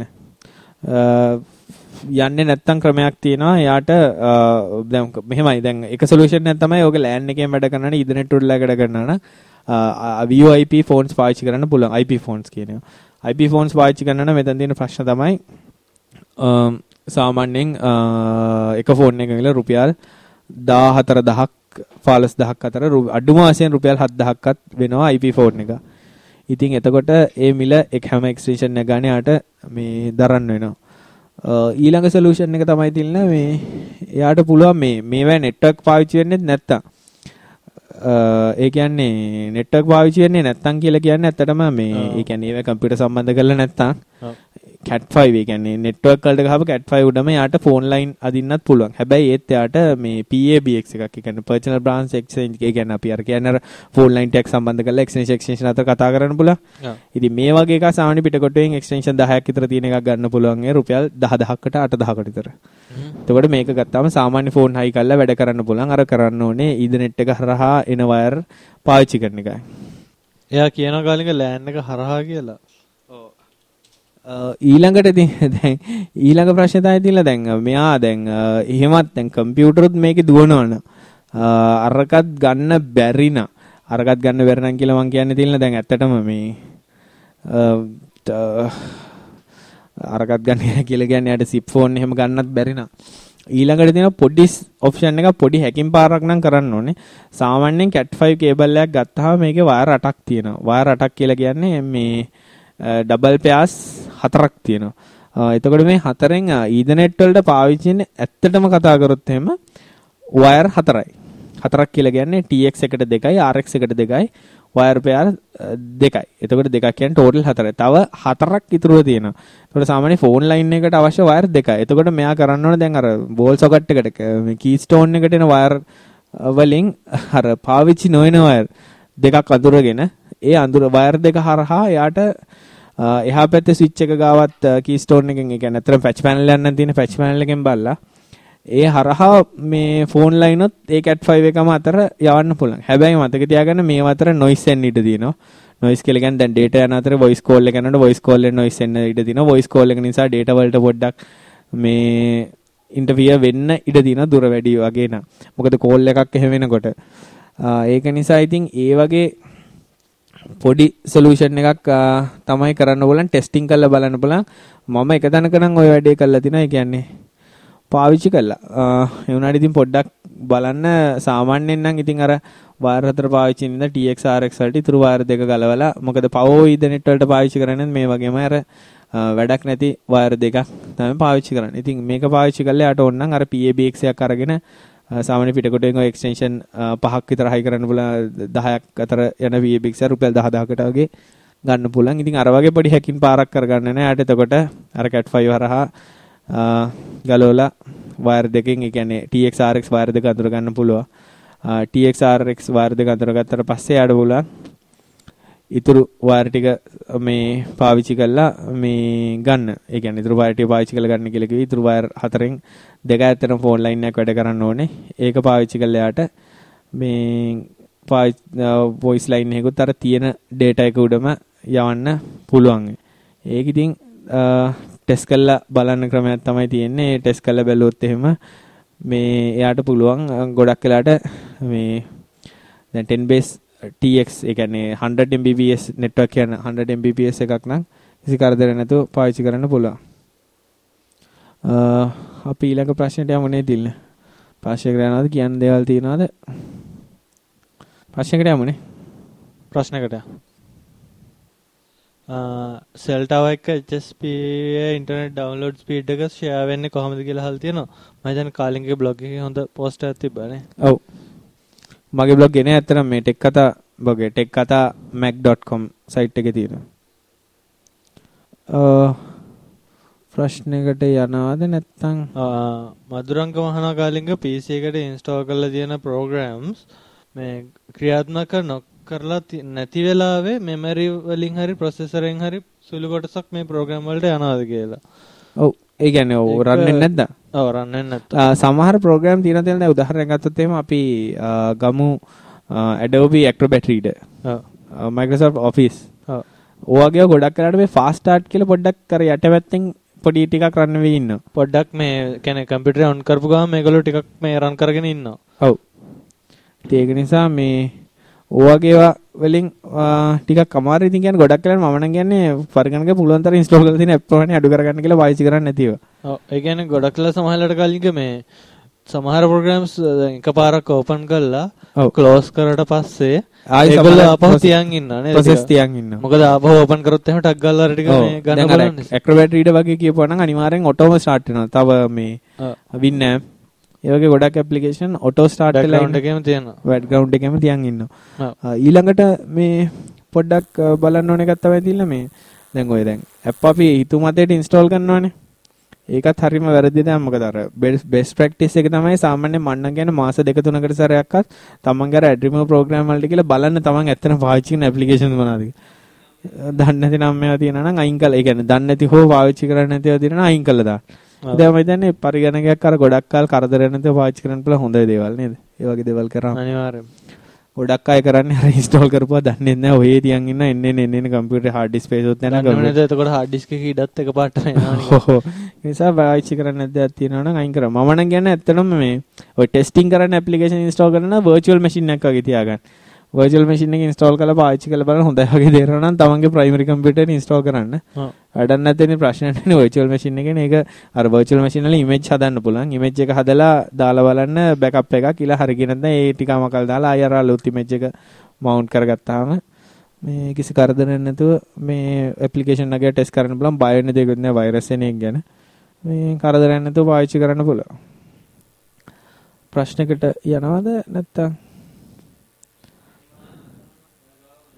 B: යන්නේ නැත්තම් ක්‍රමයක් තියෙනවා. එයාට දැන් මෙහෙමයි දැන් එක සොලියුෂන් එකක් තමයි ඔයගොල්ලෝ LAN එකෙන් වැඩ කරනවා නම් ඉන්ටර්නෙට් වල වැඩ කරනවා නම් VoIP ෆෝන්ස් පාවිච්චි කරන්න පුළුවන්. IP ෆෝන්ස් කියනවා. IP ෆෝන්ස් පාවිච්චි කරනවා නම් මෙතන තියෙන ප්‍රශ්න තමයි සාමාන්‍යයෙන් එක ෆෝන් එකක ගිහලා රුපියල් 14000ක් 15000ක් අතර අඩුම වශයෙන් රුපියල් 7000ක්වත් වෙනවා IP ෆෝන් එක. ඉතින් එතකොට ඒ මිල එක හැම එක්ස්ටෙන්ෂන් එක ගන්න යාට මේ දරන්න වෙනවා. ඊළඟ සොලියුෂන් එක තමයි තියෙන්නේ මේ එයාට පුළුවන් මේවා නෙට්වර්ක් පාවිච්චි වෙන්නේ නැත්තම් ඒ කියන්නේ නෙට්වර්ක් පාවිච්චි වෙන්නේ නැත්තම් කියලා කියන්නේ ඇත්තටම මේ ඒ කියන්නේ ඒවා කම්පියුටර් සම්බන්ධ කරලා නැත්තම් cat5 ඒ කියන්නේ නෙට්වර්ක් වලට ගහපු cat5 උඩම යාට ෆෝන් ලයින් අදින්නත් පුළුවන්. හැබැයි ඒත් යාට මේ PABX එකක් ඒ කියන්නේ personal branch exchange ඒ කියන්නේ අපි අර කියන්නේ ෆෝන් ලයින් ටැග් සම්බන්ධ කරලා extension අතර කතා කරන්න පුළුවන්. ඉතින් මේ වගේ එකක් සාමාන්‍ය පිටකොටුවෙන් extension 10ක් විතර තියෙන එකක් ගන්න පුළුවන් ඒ රුපියල් 10000කට 8000කට විතර. එතකොට මේක ගත්තාම සාමාන්‍ය ෆෝන් හයි කරලා වැඩ කරන්න පුළුවන්. අර කරන්න ඕනේ ඊදර්නෙට් එක හරහා එන වයර් පාවිච්චි කරන එකයි. එයා කියන කාලෙක LAN එක හරහා කියලා. ඊළඟට දැන් ඊළඟ ප්‍රශ්නේ තමයි තියෙලා දැන් මෙයා දැන් එහෙමත් දැන් කම්පියුටරුත් මේකේ දුවනවන අරකට ගන්න බැරි නම් කියලා මම කියන්නේ තියෙනවා දැන් ඇත්තටම මේ අරකට ගන්න කියලා කියන්නේ යාට සිප් ෆෝන් එහෙම ගන්නත් බැරි නම් ඊළඟට තියෙන පොඩි ඔප්ෂන් එකක් පොඩි හැකින් පාරක් නම් කරන්න ඕනේ. සාමාන්‍යයෙන් cat5 කේබල් එකක් ගත්තාම මේකේ වයර් 8ක් තියෙනවා. වයර් 8ක් කියලා කියන්නේ මේ ඩබල් පෙයාස් 4ක් තියෙනවා. එතකොට මේ 4න් ඊතර්නෙට් වලට පාවිච්චි වෙන්නේ ඇත්තටම කතා කරොත් එහෙම වයර් 4යි. 4ක් කියලා කියන්නේ TX එකට 2යි RX එකට 2යි
A: වයර් පෙයාර 2යි. එතකොට 2ක් කියන්නේ ටෝටල් 4යි. තව 4ක් ඉතුරුව තියෙනවා. එතකොට සාමාන්‍ය ෆෝන් ලයින් එකට අවශ්‍ය වයර් 2යි. එතකොට මෙයා කරන්න ඕනේ දැන් අර බෝල් සොකට් එකට මේ කී ස්ටෝන් එකට එන වයර් වලින් අර පාවිච්චි නොවන වයර් දෙකක් අඳුරගෙන ඒ අඳුර වයර් දෙක හරහා එයාට එහා පැත්තේ ස්විච් එක ගාවත් කී ස්ටෝන් එකෙන් ඒ කියන්නේ අතර පැච් පැනල් එකක් නම් තියෙන පැච් පැනල් එකෙන් බලලා ඒ හරහා මේ ෆෝන් ලයිනොත් ඒ CAT 5 එකම අතර යවන්න පුළුවන්. හැබැයි මතක තියාගන්න මේ අතර නොයිස් එන්න ඉඩ තියෙනවා. නොයිස් කියලා කියන්නේ දැන් data යන අතර voice call එක යනකොට voice call එකේ noise එන්න ඉඩ තියෙනවා. voice call එක නිසා data වලට පොඩ්ඩක් මේ ඉන්ටර්ෆියර් වෙන්න ඉඩ තියෙනවා දුර වැඩි වගේ නා. මොකද call එකක් එහෙම වෙනකොට. ඒක නිසා ඉතින් ඒ වගේ පොඩි සොලියුෂන් එකක් තමයි කරන්න ඕලන් ටෙස්ටිං කරලා බලන්න බලන්න. මම එක දණක නම් ওই වැඩේ කරලා තිනා. ඒ කියන්නේ පාවිච්චි කළා. ඒ වුණාට ඉතින් පොඩ්ඩක් බලන්න සාමාන්‍යයෙන් නම් ඉතින් අර වයර් හතර පාවිච්චි නින්ද TX RX වලට ඉතුරු වයර් දෙක ගලවලා මොකද පවෝ ඉන්ටර්නෙට් වලට පාවිච්චි කරන්නේ මේ වගේම අර වැඩක් නැති වයර් දෙකක් තමයි පාවිච්චි කරන්නේ. ඉතින් මේක පාවිච්චි කළා යාට ඕන නම් අර PABX එකක් අරගෙන සාමාන්‍ය පිටකොටෙන් ඔය එක්ස්ටෙන්ෂන් 5ක් විතර හයි කරන්න පුළුවන් 10ක් අතර යන PABX එක රුපියල් 10000කට වගේ ගන්න පුළුවන්. ඉතින් අර වගේ පොඩි හැකින් පාරක් කරගන්න නෑ යාට. එතකොට අර CAT 5 හරහා ගලවලා වයර් දෙකෙන් ඒ කියන්නේ TX RX වයර් දෙක අතර ගන්න පුළුවන්. TX RX වයර් දෙක අතර ගත්තට පස්සේ යාට පුළුවන් ඉතුරු වයර් ටික මේ පාවිච්චි කරලා මේ ගන්න. ඒ කියන්නේ ඉතුරු වයර් ටික පාවිච්චි කරලා ගන්න කියලා කිව්වේ. ඉතුරු වයර් හතරෙන් දෙක ඇත්තටම ෆෝන් ලයින් එකක් වැඩ කරන්න ඕනේ. ඒක පාවිච්චි කරලා යාට මේ වොයිස් ලයින් එකකුත් අර තියෙන data එක උඩම යවන්න පුළුවන්. ඒක ඉතින් ටෙස්ට් කරලා බලන්න ක්‍රමයක් තමයි තියෙන්නේ. ටෙස්ට් කරලා බැලුවොත් එහෙම මේ එයාට පුළුවන් ගොඩක් වෙලාට මේ දැන් 10 base TX ඒ කියන්නේ 100 Mbps network කියන 100 Mbps එකක් නම් කිසි කරදරයක් නැතුව පාවිච්චි කරන්න පුළුවන්. අපි ඊළඟ ප්‍රශ්නෙට යමු නේ දිල්න. ප්‍රශ්නයකට යනවාද කියන්න දේවල් තියෙනවද? ප්‍රශ්නයකට යමුනේ.
B: ප්‍රශ්නයකට සෙල් ටවර් එක HSP ඉන්ටර්නෙට් ඩවුන්ලෝඩ් ස්පීඩ් එක ෂෙයා වෙන්නේ කොහොමද කියලා අහලා තියෙනවා. මම හිතන්නේ කාලින්ගේ බ්ලොග් එකේ හොඳ පෝස්ට් එකක් තිබ්බානේ.
A: ඔව්. මගේ බ්ලොග් එකේ නේ ඇත්තටම මේ ටෙක් කතා බ්ලොග් එක techkatha.mac.com සයිට් එකේ තියෙනවා. ප්‍රශ්නයකට යනවාද නැත්නම්
B: මధుරංග මහනා කාලින්ග PC එකට ඉන්ස්ටෝල් කරලා තියෙන programs මේ ක්‍රියාත්මක කරලා නැති වෙලාවේ මෙමරි වලින් හරි ප්‍රොසෙසරෙන් හරි සුළු කොටසක් මේ ප්‍රෝග්‍රෑම් වලට යනවාද කියලා.
A: ඔව් ඒ කියන්නේ ඔව් රන් වෙන්නේ නැද්ද?
B: ඔව් රන් වෙන්නේ නැත්නම්
A: සමහර ප්‍රෝග්‍රෑම් තියෙනවා දැන් උදාහරණයක් ගත්තොත් එහෙම අපි ගමු Adobe Acrobat Reader. Microsoft Office. ඔයගේ ගොඩක් කරාට මේ fast start කියලා පොඩ්ඩක් කර යටපැත්තෙන් පොඩි ටිකක් රන් වෙවි ඉන්නවා.
B: පොඩ්ඩක් මේ කියන්නේ කම්පියුටරේ ඔන් කරපු ගමන් මේගොල්ලෝ ටිකක් මේ රන් කරගෙන ඉන්නවා.
A: ඔව්. ඒක නිසා මේ ඔයගේවා වලින් ටිකක් අමාරු ඉතින් කියන්නේ ගොඩක් කරලා මම නම් කියන්නේ පරිගණක පුළුවන් තරම් ඉන්ස්ටෝල් කරලා තියෙන ඇප් ප්‍රමාණය අඩු කරගන්න කියලා පාවිච්චි කරන්නේ නැතිව.
B: ඔව් ඒ කියන්නේ ගොඩක් කරලා සමහරවිට කලින්ක මේ සමහර programs එකපාරක් open කරලා close කරලා පස්සේ ඒගොල්ලෝ ආපහු තියන් ඉන්නවා නේද?
A: process තියන් ඉන්නවා.
B: මොකද ආපහු open කරොත් එහෙම ටක් ගාලා අර ටික මේ ගන්න බලන්න.
A: Acrobat Reader වගේ කියපුවා නම් අනිවාර්යෙන් auto start වෙනවා. තව මේ Winamp ඒ වගේ ගොඩක් ඇප්ලිකේෂන් auto start වෙලා
B: background එකේම තියෙනවා.
A: background එකේම තියන් ඉන්නවා. ඊළඟට මේ පොඩ්ඩක් බලන්න ඕන එකක් තමයි තියෙන්නේ මේ දැන් ඔය දැන් app අපි හිතු මතයට install කරනවානේ. ඒකත් හරියම වැරදි දැන් මොකද අර best practice එක තමයි සාමාන්‍යයෙන් මන්නම් කියන්නේ මාස 2-3කට සැරයක්වත් තමන්ගේ අර ad remove program වලට කියලා බලන්න තමන් ඇත්තටම පාවිච්චි කරන application මොනවාද කියලා. දන්නේ නැති නම් මේවා තියෙනවා නම් අයින් කළා. ඒ කියන්නේ දන්නේ නැති හෝ පාවිච්චි කරන්නේ නැතිව තියෙනවා නම් අයින් කළා දාන්න. දැන් මම හිතන්නේ පරිගණකයක් අර ගොඩක් කාල කරදර නැතිව පාවිච්චි කරන්න පුළුවන් හොඳ දේවල් නේද? ඒ වගේ දේවල් කරාම
B: අනිවාර්යයෙන්
A: ගොඩක් අය කරන්නේ අර ඉන්ස්ටෝල් කරපුවා දන්නේ නැහැ. ඔය තියන් ඉන්න එන්නේ කම්පියුටරේ hard disk space උත් නැහැ නේද?
B: එතකොට hard disk එකේ ඉඩත් එකපාරට එනවා නේ.
A: ඔව්. ඒ නිසා පාවිච්චි කරන්න නැද්දක් තියෙනවා නම් අයින් කරා. මම නම් කියන්නේ ඇත්තටම මේ ඔය ටෙස්ටිං කරන්න ඇප්ලිකේෂන් ඉන්ස්ටෝල් කරන virtual machine එකක් වගේ තියාගන්න. virtual machine එක install කරලා පාවිච්චි කරලා බලන්න හොඳයි වගේ දේරනවා නම් තමන්ගේ primary computer එක install කරන්න. වැඩක් නැත්නම් ප්‍රශ්නයක් නෙවෙයි virtual machine එකනේ. ඒක අර virtual machine වල image හදන්න පුළුවන්. image එක හදලා දාලා බලන්න backup එකක් කියලා හරියගෙන නැත්නම් ඒ ටිකමකල් දාලා ආයෙ අර අලුත් image එක mount කරගත්තාම මේ කිසි කරදරයක් නැතුව මේ application එක test කරන්න පුළුවන්. බය වෙන්න දෙයක් නෑ virus එන එක ගැන. මේ කරදරයක් නැතුව පාවිච්චි කරන්න පුළුවන්. ප්‍රශ්නයකට යනවද නැත්නම්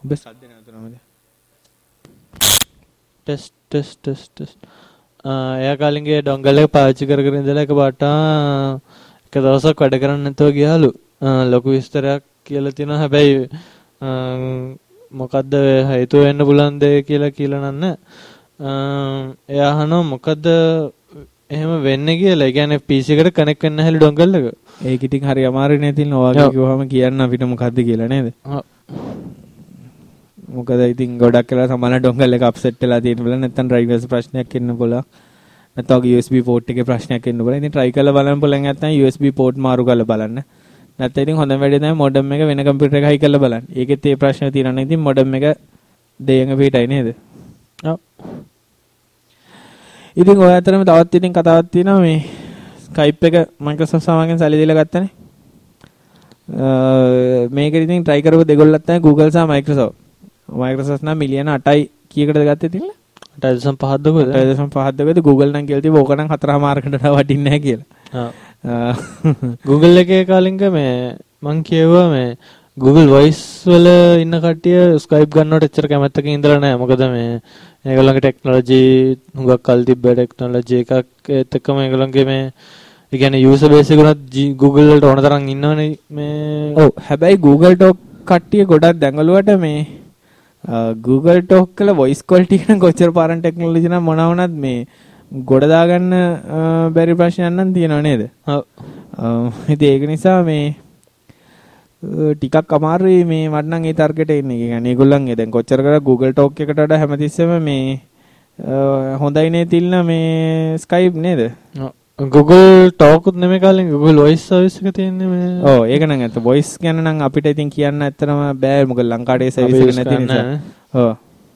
A: ඔබ සද්ද නැතුනමද?
B: ටෙස්ට්. එයා කලින්ගේ ඩොංගල් එක පාවිච්චි කර ඉඳලා එක එක දවසක් වැඩ කරන්න නැතුව ගියාලු. ලොකු විස්තරයක් කියලා තියෙනවා. හැබැයි මොකද්ද හේතුව වෙන්න පුළුවන් දෙය කියලා නන්න. එයා අහනවා මොකද්ද එහෙම වෙන්නේ කියලා. ඒ කියන්නේ PC එකට කනෙක්ට් වෙන්න හැලු ඩොංගල් එක. ඒක
A: ඉතින් හරි අමාරුයි නේ තින් ඔයාගේ කිව්වම කියන්න අපිට මොකද්ද කියලා නේද? මොකද ඉතින් ගොඩක් වෙලා සමහර ඩොංගල් එක අප්සෙට් වෙලා තියෙන බල නැත්නම් ඩ්‍රයිවර්ස් ප්‍රශ්නයක් එන්න පුළුවන්. නැත්නම් USB port එකේ ප්‍රශ්නයක් එන්න පුළුවන්. ඉතින් try කරලා බලන්න පුළුවන් නැත්නම් USB port මාරු කරලා බලන්න. නැත්නම් ඉතින් හොඳම වැඩේ තමයි modem එක වෙන කම්පියුටර් එකක හයි කරලා බලන්න. ඒකෙත් ඒ ප්‍රශ්න තියෙනවා නම් ඉතින් modem එක දෙයක පිටයි නේද? ඔව්. ඉතින් ඔය අතරම තවත් ඉතින් කතාවක් තියෙනවා මේ Skype එක Microsoft සමගින් සල්ලි දීලා ගත්තනේ. මේකෙන් ඉතින් try කරපු දෙගොල්ලක් තමයි Google සහ Microsoft. Microsoft නම් මිලියන 8යි කීයකටද ගත්තේ තියලා? 8.5ද කොහෙද? 8.5ද කොහෙද? Google නම් කියලා තිබ්බ ඕක නම් 4.5කට වටින්නේ නැහැ කියලා.
B: Google එකේ කාලින්ක මේ මං කියුවා මේ Google Voice වල ඉන්න කට්ටිය Skype ගන්නවට එච්චර කැමැත්තකින් ඉඳලා නැහැ. මොකද මේ ඒගොල්ලන්ගේ ටෙක්නොලොජි හුඟක් කල් තිබ්බ ටෙක්නොලොජි එකක් ඒත් එක්කම ඒගොල්ලන්ගේ මේ ඒ කියන්නේ යූසර් බේස් එක උනත් Google වලට ඕන තරම් ඉන්නවනේ මේ. ඔව් හැබැයි Google Talk කට්ටිය ගොඩක් දැඟලුවට මේ Google Talk වල voice quality එක කොච්චර පාරන් ටෙක්නොලොජි නම් මොනවා වුණත් මේ ගොඩ දාගන්න බැරි ප්‍රශ්නයක් නම් තියෙනව නේද? ඔව්. ඉතින් ඒක නිසා මේ ටිකක් අමාරුයි මේ මට නම් ඒ ටාගට් එන්නේ. ඒ කියන්නේ ඒගොල්ලන්ගේ දැන් කොච්චර කරා Google Talk එකට වඩා හැමතිස්සෙම මේ හොඳයි නේ තිල්න මේ Skype නේද? ඔව්. Google Talk උත් නෙමෙයි කාලෙන් Google Voice service එක තියෙන්නේ මේ. ඔව් ඒක නම් ඇත්ත. voice ගැන නම් අපිට ඉතින් කියන්න ඇත්තටම බෑ. මොකද ලංකාවේ service එක නැති නිසා. ඔව්.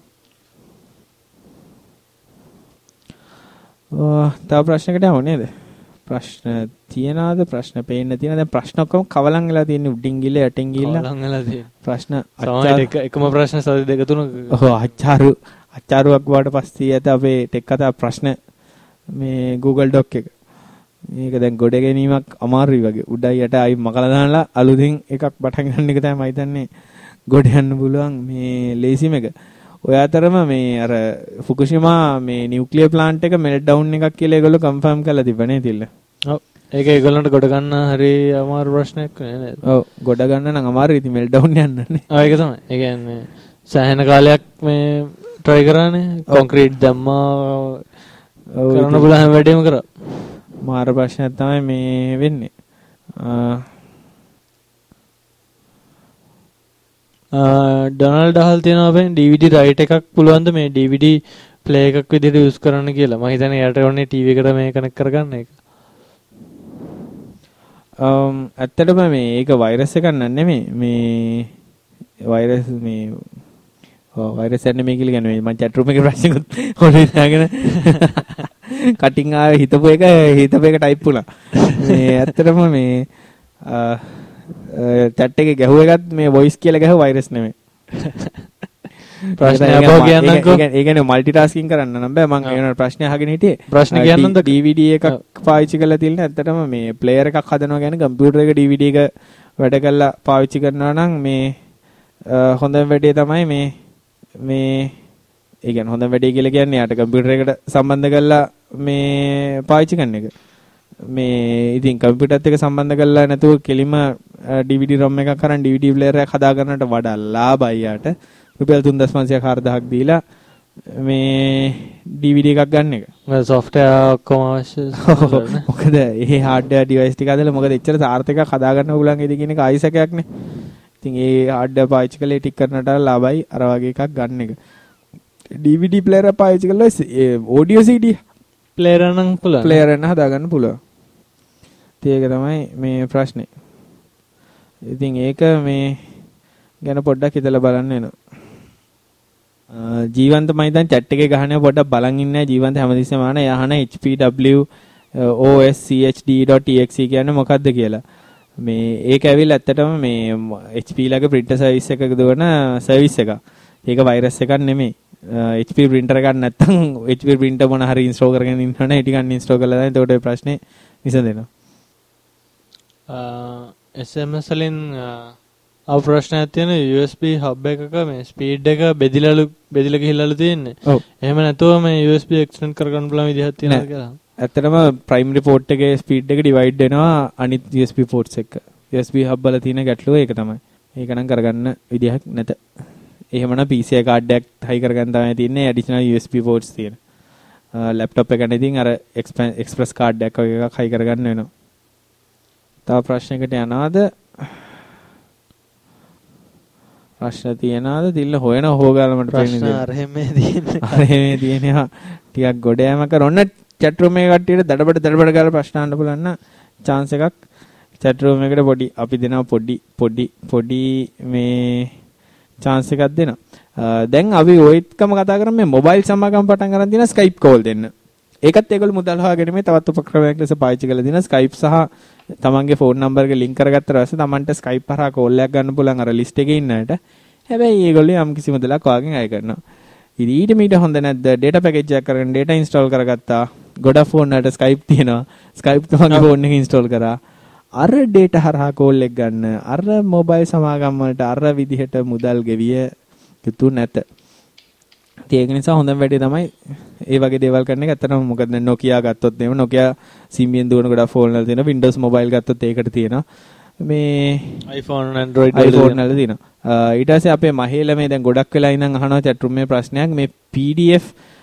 B: තව ප්‍රශ්නකට යමු නේද? ප්‍රශ්න තියනවාද? ප්‍රශ්න පේන්න තියෙන. දැන් ප්‍රශ්න ඔක්කොම කවලම් වෙලා තියෙන්නේ උඩින් ගිහලා යටින් ගිහලා. කවලම් වෙලා තියෙන්නේ. ප්‍රශ්න අච්චාරු එකම ප්‍රශ්න සති දෙක තුනක. ඔව් අච්චාරුවක් වාට පස්සේ ඇත අපේ ටෙක් කතා ප්‍රශ්න මේ Google Doc එක. මේක දැන් ගොඩ ගැනීමක් අමාරුයි වගේ. උඩයි යට ආයි මකලා දානලා අලුතින් එකක් පටන් ගන්න එක තමයි මම හිතන්නේ ගොඩ යන්න පුළුවන් මේ ලේසිම එක. ඔය අතරම මේ අර ෆුකුෂිමා මේ නියුක්ලියර් ප්ලාන්ට් එක මෙල්ට් ඩවුන් එකක් කියලා ඒගොල්ලෝ කන්ෆර්ම් කරලා තිබ්බනේ තිල්ල. ඔව්. ඒක ඒගොල්ලන්ට ගොඩ ගන්න හරි අමාරු ප්‍රශ්නයක් නේද? ඔව්. ගොඩ ගන්න නම් අමාරුයි ඉතින් මෙල්ට් ඩවුන් යන්නනේ. ඔව් ඒක තමයි. ඒ කියන්නේ සෑහෙන කාලයක් මේ try කරානේ. කොන්ක්‍රීට් දැම්මා කරන්න පුළුවන් හැම වැඩේම කරා. මාර ප්‍රශ්නයක් තමයි මේ වෙන්නේ. ඩොනල්ඩ් අහල් තියෙනවා අපෙන් DVD රයිට් එකක් පුළුවන්ද මේ DVD ප්ලේ එකක් විදිහට යූස් කරන්න කියලා. මම හිතන්නේ එයාට ඕනේ TV එකට මේ කනෙක්ට් කරගන්න එක. ඇත්තටම මේ ඒක වෛරස් එකක් නෙමෙයි. මේ වෛරස් මේ වෛරස් එක නෙමෙයි කියලා කියන්නේ මම chat room එකේ ප්‍රශ්නකුත් හොලේ දාගෙන කටින් ආවේ හිතපු එක ටයිප් වුණා. මේ ඇත්තටම මේ chat එකේ ගැහුව එකත් මේ voice කියලා ගැහුව වෛරස් නෙමෙයි. ප්‍රශ්න අපෝ කියන්නම්කෝ. ඒ කියන්නේ මල්ටි ටාස්කින් කරන්න නම් බෑ. මම ඒ ප්‍රශ්නේ අහගෙන හිටියේ. ප්‍රශ්න කියන්නම්ද? DVD එකක් පාවිච්චි කරලා තියෙන ඇත්තටම මේ ප්ලේයර් එකක් හදනවා කියන්නේ කම්පියුටර් එක DVD එක වැඩ කරලා පාවිච්චි කරනවා නම් මේ හොඳම වැඩේ තමයි මේ ඒ කියන්නේ හොඳම වැඩේ කියලා කියන්නේ යාට කම්පියුටර් එකට සම්බන්ධ කරලා මේ පාවිච්චි කරන එක. මේ ඉතින් කම්පියුටර් එක්ක සම්බන්ධ කරලා නැතුව කෙලිම DVD ROM එකක් කරන් DVD ප්ලේයර් එකක් හදා ගන්නට වඩා ලාභයි යාට. රුපියල් 3500ක් 4000ක් දීලා මේ DVD එකක් ගන්න එක. මොකද software ඔක්කොම අවශ්‍යයි. මොකද මේ hardware device ටික හදලා මොකද එච්චර සාර්ථකයක් හදා ගන්න ඕගොල්ලන් ඉද කියන එක ආයිසකයක් නේ. ඉතින් ඒ hardware පාවිච්චි කරලා ටික කරනට ලාභයි අර වගේ එකක් ගන්න එක. DVD player එක පාවිච්චි කරලා audio CD player නම් පුළුවන්. player එක හදා ගන්න පුළුවන්. ඒක තමයි මේ ප්‍රශ්නේ. ඉතින් ඒක මේ ගැන පොඩ්ඩක් හිතලා බලන්න වෙනවා. ජීවන්ත මම දැන් chat එකේ ගහන්නේ පොඩ්ඩක් බලන් ඉන්නේ ජීවන්ත හැමතිස්සෙම ආන යහන hpw oschd.exe කියන්නේ මොකද්ද කියලා. මේ ඒක ඇවිල්ලා ඇත්තටම මේ HP ලගේ printer service එකක දුවන service එකක්. ඒක virus එකක් නෙමෙයි. HP printer එකක් නැත්තම් HP printer මොන හරි install කරගෙන ඉන්නවනේ ඒ ටික uninstall කරලා දාන්න. එතකොට ඒ ප්‍රශ්නේ විසඳෙනවා. SMS වලින් ආ ප්‍රශ්නයක් තියෙන USB hub එකක මේ ස්පීඩ් එක බෙදිලා ගිහිල්ලාලු තියෙන්නේ.
A: ඔව්.
B: එහෙම නැතුව මේ USB extend කරගන්න පුළුවන් විදිහක් තියෙනවා කියලා.
A: ඇත්තටම primary port එකේ ස්පීඩ් එක divide වෙනවා අනිත් USB ports එක්ක. USB hub වල තියෙන ගැටලුව ඒක තමයි. ඒක නම් කරගන්න විදිහක් නැත. එහෙමනම් PCI card එකක් high කරගන්න තමයි තියෙන්නේ additional USB ports තියෙන. laptop එක නැතිනම් අර express card එකක් වගේ එකක් high කරගන්න වෙනවා. තව ප්‍රශ්නයකට යනවාද? ප්‍රශ්න තියනවාද? තිල්ල හොයන හොගාලා මට පේන්නේ.
B: ප්‍රශ්න අරහෙමේ තියෙන්නේ.
A: අරහෙමේ තියෙනවා. ටිකක් ගොඩ යෑමක ඔන්න chat room එකේ කට්ටියට දඩබඩ ගාලා ප්‍රශ්න අහන්න පුළුවන් නම් chance එකක් chat room එකට පොඩි අපි දෙනවා පොඩි මේ chance එකක් දෙනවා. දැන් අපි ඔයත්කම කතා කරමු මේ මොබයිල් සමාගම් පටන් ගන්න දින Skype call දෙන්න. ඒකත් ඒගොල්ලෝ මුදල් හොයාගෙන තවත් උපක්‍රමයක් ලෙස පාවිච්චි කරලා දින Skype සහ තමන්ගේ ෆෝන් නම්බර් එක ලින්ක් කරගත්තට පස්සේ තමන්ට Skype හරහා කෝල් එකක් ගන්න පුළුවන් අර ලිස්ට් එකේ ඉන්නට. හැබැයි ඒගොල්ලෝ යම් කිසි මුදලක් වාගෙන් අය කරනවා. ඊට මීට හොඳ නැද්ද? data package එකක් කරගෙන data install කරගත්තා. ගොඩක් ෆෝන් වලට Skype තියෙනවා. Skype තමන්ගේ ෆෝන් එකේ install කරා. අර data හරහා කෝල් එක ගන්න. අර මොබයිල් සමාගම් වලට අර විදිහට මුදල් ගෙවිය යුතු නැත. ඒක නිසා හොඳම වැඩේ තමයි ඒ වගේ දේවල් කරන එක. ඇත්තටම මොකද දැන් Nokia ගත්තොත් එහෙම Nokia Symbian දුවන ගොඩක් ෆෝන් වල තියෙනවා. Windows mobile ගත්තොත් ඒකට තියෙනවා. මේ
B: iPhone Android
A: වල තියෙනවා. ඊට පස්සේ අපේ මහේල මේ දැන් ගොඩක් වෙලා ඉඳන් අහනවා chat room එකේ ප්‍රශ්නයක් මේ PDF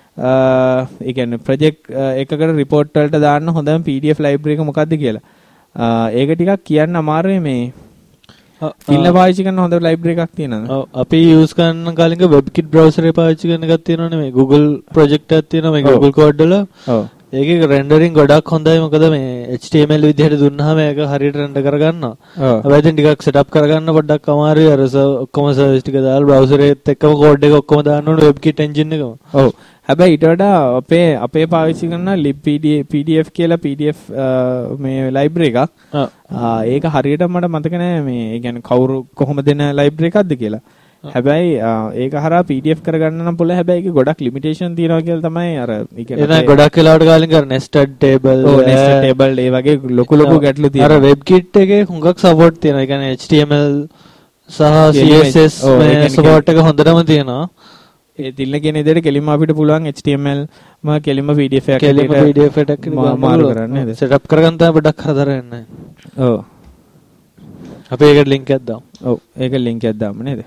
A: ඒ කියන්නේ project එකකට report වලට දාන්න හොඳම PDF library එක මොකක්ද කියලා. ඒක ටිකක් කියන්න අමාරුයි මේ ඉන්න පාවිච්චි කරන හොඳ library එකක් තියෙනවා.
B: ඔව් අපි use කරන කාලින්ක WebKit browser එක පාවිච්චි කරන එකක් තියෙනවනේ මේ Google project එකක් තියෙනවා මේ Google Code වල. ඔව්. ඒකේ rendering ගොඩක් හොඳයි මොකද මේ HTML විදිහට දුන්නාම ඒක හරියට render කරගන්නවා. ඔව්. හැබැයි ඉතින් ටිකක් setup කරගන්න පොඩ්ඩක් අමාරුයි අර ඔක්කොම service ටික දාලා browser එකත් එක්කම code එක ඔක්කොම දාන්න ඕනේ WebKit engine එකම.
A: ඔව්. හැබැයි ඊට වඩා අපේ පාවිච්චි කරන libpdf කියලා PDF මේ library එකක්. ඒක හරියට මට මතක නෑ මේ ඒ කියන්නේ කවුරු කොහොම දෙන library එකක්ද කියලා. හැබැයි ඒක හරහා PDF කරගන්න නම් පුළුවන්. හැබැයි ඒකේ ගොඩක් limitation තියෙනවා කියලා තමයි අර ඒ කියන්නේ
B: ගොඩක් වෙලාවට ගාලින් කර nested table
A: nested table ඒ වගේ ලොකු ගැටලු තියෙනවා.
B: අර WebKit එකේ හුඟක් support තියෙනවා. ඒ කියන්නේ HTML සහ CSS මේ support එක හොඳටම තියෙනවා.
A: ඒ තිල්ල කියන විදිහට කෙලින්ම අපිට පුළුවන් HTML කෙලින්ම PDF
B: එකක් මාරු කරන්න නේද? setup කරගන්න තමයි පොඩ්ඩක් කරදර වෙන්නේ.
A: ඔව්.
B: අපි ඒකට link එකක් දාමු.
A: ඔව්. ඒක link එකක් දාමු නේද?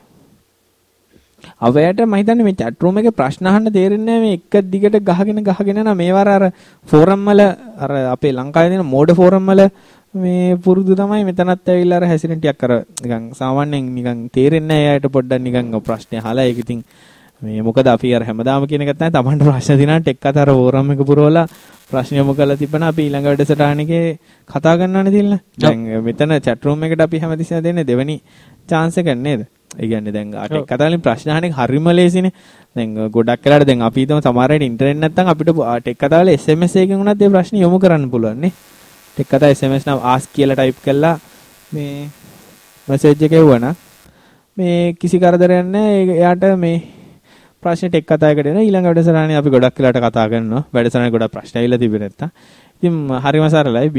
A: අවයට මම හිතන්නේ මේ chat room එකේ ප්‍රශ්න අහන්න තේරෙන්නේ නැහැ මේ එක දිගට ගහගෙන යන මේවර අර forum වල අර අපේ ලංකාවේ තියෙන මෝඩ forum වල මේ පුරුදු තමයි මෙතනත් ඇවිල්ලා අර හැසිරෙන ටිකක් අර නිකන් සාමාන්‍යයෙන් නිකන් තේරෙන්නේ නැහැ එයාට පොඩ්ඩක් නිකන් ප්‍රශ්නේ අහලා ඒක ඉතින් මේ මොකද අපි අර හැමදාම කියන එකත් නැහැ Tamanට ප්‍රශ්න දිනා ටෙක් අතර forum එක පුරවලා ප්‍රශ්න යොමු කරලා තිබ්බනම් අපි ඊළඟ වැඩසටහනකේ කතා කරනවනේ තිල්ල. දැන් මෙතන chat room එකට අපි හැමතිස්සෙම දෙන්නේ දෙවෙනි chance එක නේද? ඒ කියන්නේ දැන් ටෙක් කතා වලින් ප්‍රශ්න අහන්නේ හරිම ලේසිනේ. දැන් ගොඩක් වෙලාවට දැන් අපි හිතමු සමහර වෙලාවට ඉන්ටර්නෙට් නැත්නම් අපිට ටෙක් කතා වල SMS එකකින් උනත් ඒ ප්‍රශ්න යොමු කරන්න පුළුවන් නේ. ටෙක් කතා SMS නම් ask කියලා ටයිප් කළා මේ මැසේජ් එක එවුවා මේ කිසි කරදරයක් නැහැ. එයාට මේ ප්‍රශ්න ටෙක් කතායකට එන ඊළඟ වැඩසටහනේ අපි ගොඩක් වෙලාවට කතා කරනවා. වැඩසටහනේ ගොඩක් ප්‍රශ්න ඇවිල්ලා තිබෙන්නේ නැත්තම්. ඉතින් හරිම සරලයි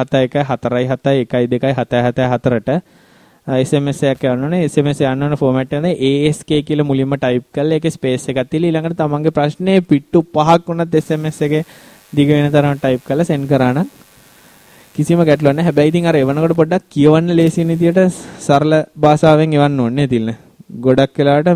A: 071 SMS එකක් යවන්නෝනේ. SMS යන්න ඕන ෆෝමැට් එකනේ ASK කියලා මුලින්ම ටයිප් කරලා ඒකේ ස්පේස් එකක් තියලා ඊළඟට තමන්ගේ ප්‍රශ්නේ පිට්ටු 5ක් වුණත් SMS එකේ දිග වෙන තරම් ටයිප් කරලා සෙන්ඩ් කරා නම් කිසිම ගැටලුවක් නැහැ. හැබැයි ඉතින් අර එවනකොට පොඩ්ඩක් කියවන්න ලේසි වෙන විදියට සරල භාෂාවෙන් එවන්න ඕනේ තිල්ල. ගොඩක් වෙලාවට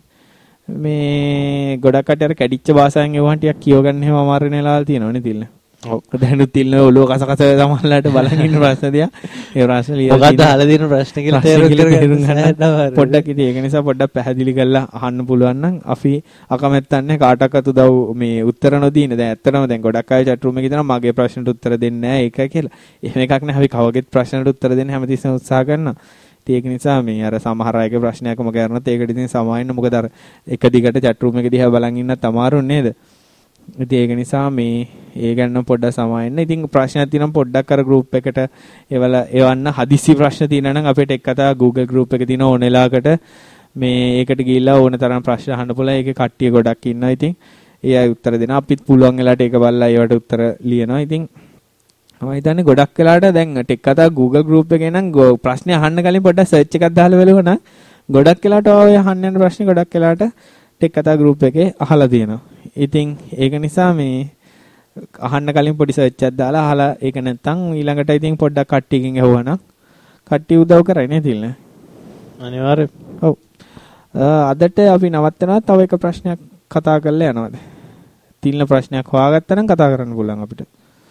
A: මේ ගොඩක් කට අර කැඩිච්ච භාෂාවෙන් එවුවන් ටිකක් කියව ගන්න හැම අමාරු වෙනලාල් තියෙනවනේ තිල්ල. ඔව්. දැනුත් තිල්න ඔළුව කසකස සමහරලාට බලන් ඉන්න ප්‍රශ්න දිහා ඒ ප්‍රශ්න ලියලා
B: මොකක්ද අහලා දෙන ප්‍රශ්න කියලා තේරුම් ගන්න
A: පොඩ්ඩක් ඉතින් ඒක නිසා පොඩ්ඩක් පැහැදිලි කරලා අහන්න පුළුවන් නම් අපි අකමැත්තක් නැහැ කාටවත් උදව් මේ උත්තර නොදීන. දැන් ඇත්තටම දැන් ගොඩක් අය chat room එකේ ඉතන මගේ ප්‍රශ්නට උත්තර දෙන්නේ නැහැ ඒක කියලා. එහෙම එකක් නැහැ. අපි කවගෙත් ප්‍රශ්නට උත්තර දෙන්න හැමතිස්සෙම උත්සාහ කරනවා. ඒක නිසා මේ අර සමහර අයගේ ප්‍රශ්නයක්ම කරනත් ඒකට ඉතින් සමාවෙන්න මොකද අර එක දිගට chat room එක දිහා බලන් ඉන්නත් අමාරු නේද? ඉතින් ඒක නිසා මේ ඒ ගන්න පොඩ්ඩක් සමාවෙන්න. ඉතින් ප්‍රශ්නයක් තියෙනවා පොඩ්ඩක් අර group එකට එවන්න හදිසි ප්‍රශ්න තියෙනවා නම් අපේ ටෙක් කතා Google group එකේ තියෙන ඕනෙලාකට මේ ඒකට ගිහිල්ලා ඕන තරම් ප්‍රශ්න අහන්න පුළුවන්. ඒකේ කට්ටිය ගොඩක් ඉන්නවා. ඉතින් ඒ අය උත්තර දෙනවා. අපිත් පුළුවන් වෙලාවට ඒක බලලා ඒවට උත්තර ලියනවා. ඉතින් මම හිතන්නේ ගොඩක් වෙලාට දැන් ටෙක් කතා Google group එකේ නම් ප්‍රශ්නේ අහන්න කලින් පොඩ්ඩක් සර්ච් එකක් දාලා බලුවා නම් ගොඩක් වෙලාට ඔය අහන්න යන ප්‍රශ්නේ ගොඩක් වෙලාට ටෙක් කතා group එකේ අහලා තියෙනවා. ඉතින් ඒක නිසා මේ අහන්න කලින් පොඩි සර්ච් එකක් දාලා අහලා ඒක නැත්තම් ඊළඟට ඉතින් පොඩ්ඩක් කට්ටියකින් ඇහුවා කට්ටිය උදව් කරයි නේ තිල්න.
B: අනිවාර්යයෙන්.
A: ඔව්. අදට අපි නවත්තනවා තව එක ප්‍රශ්නයක් කතා කරලා යනවාද? තිල්න ප්‍රශ්නයක් හොයාගත්තා නම් කතා කරන්න පුළුවන් අපිට.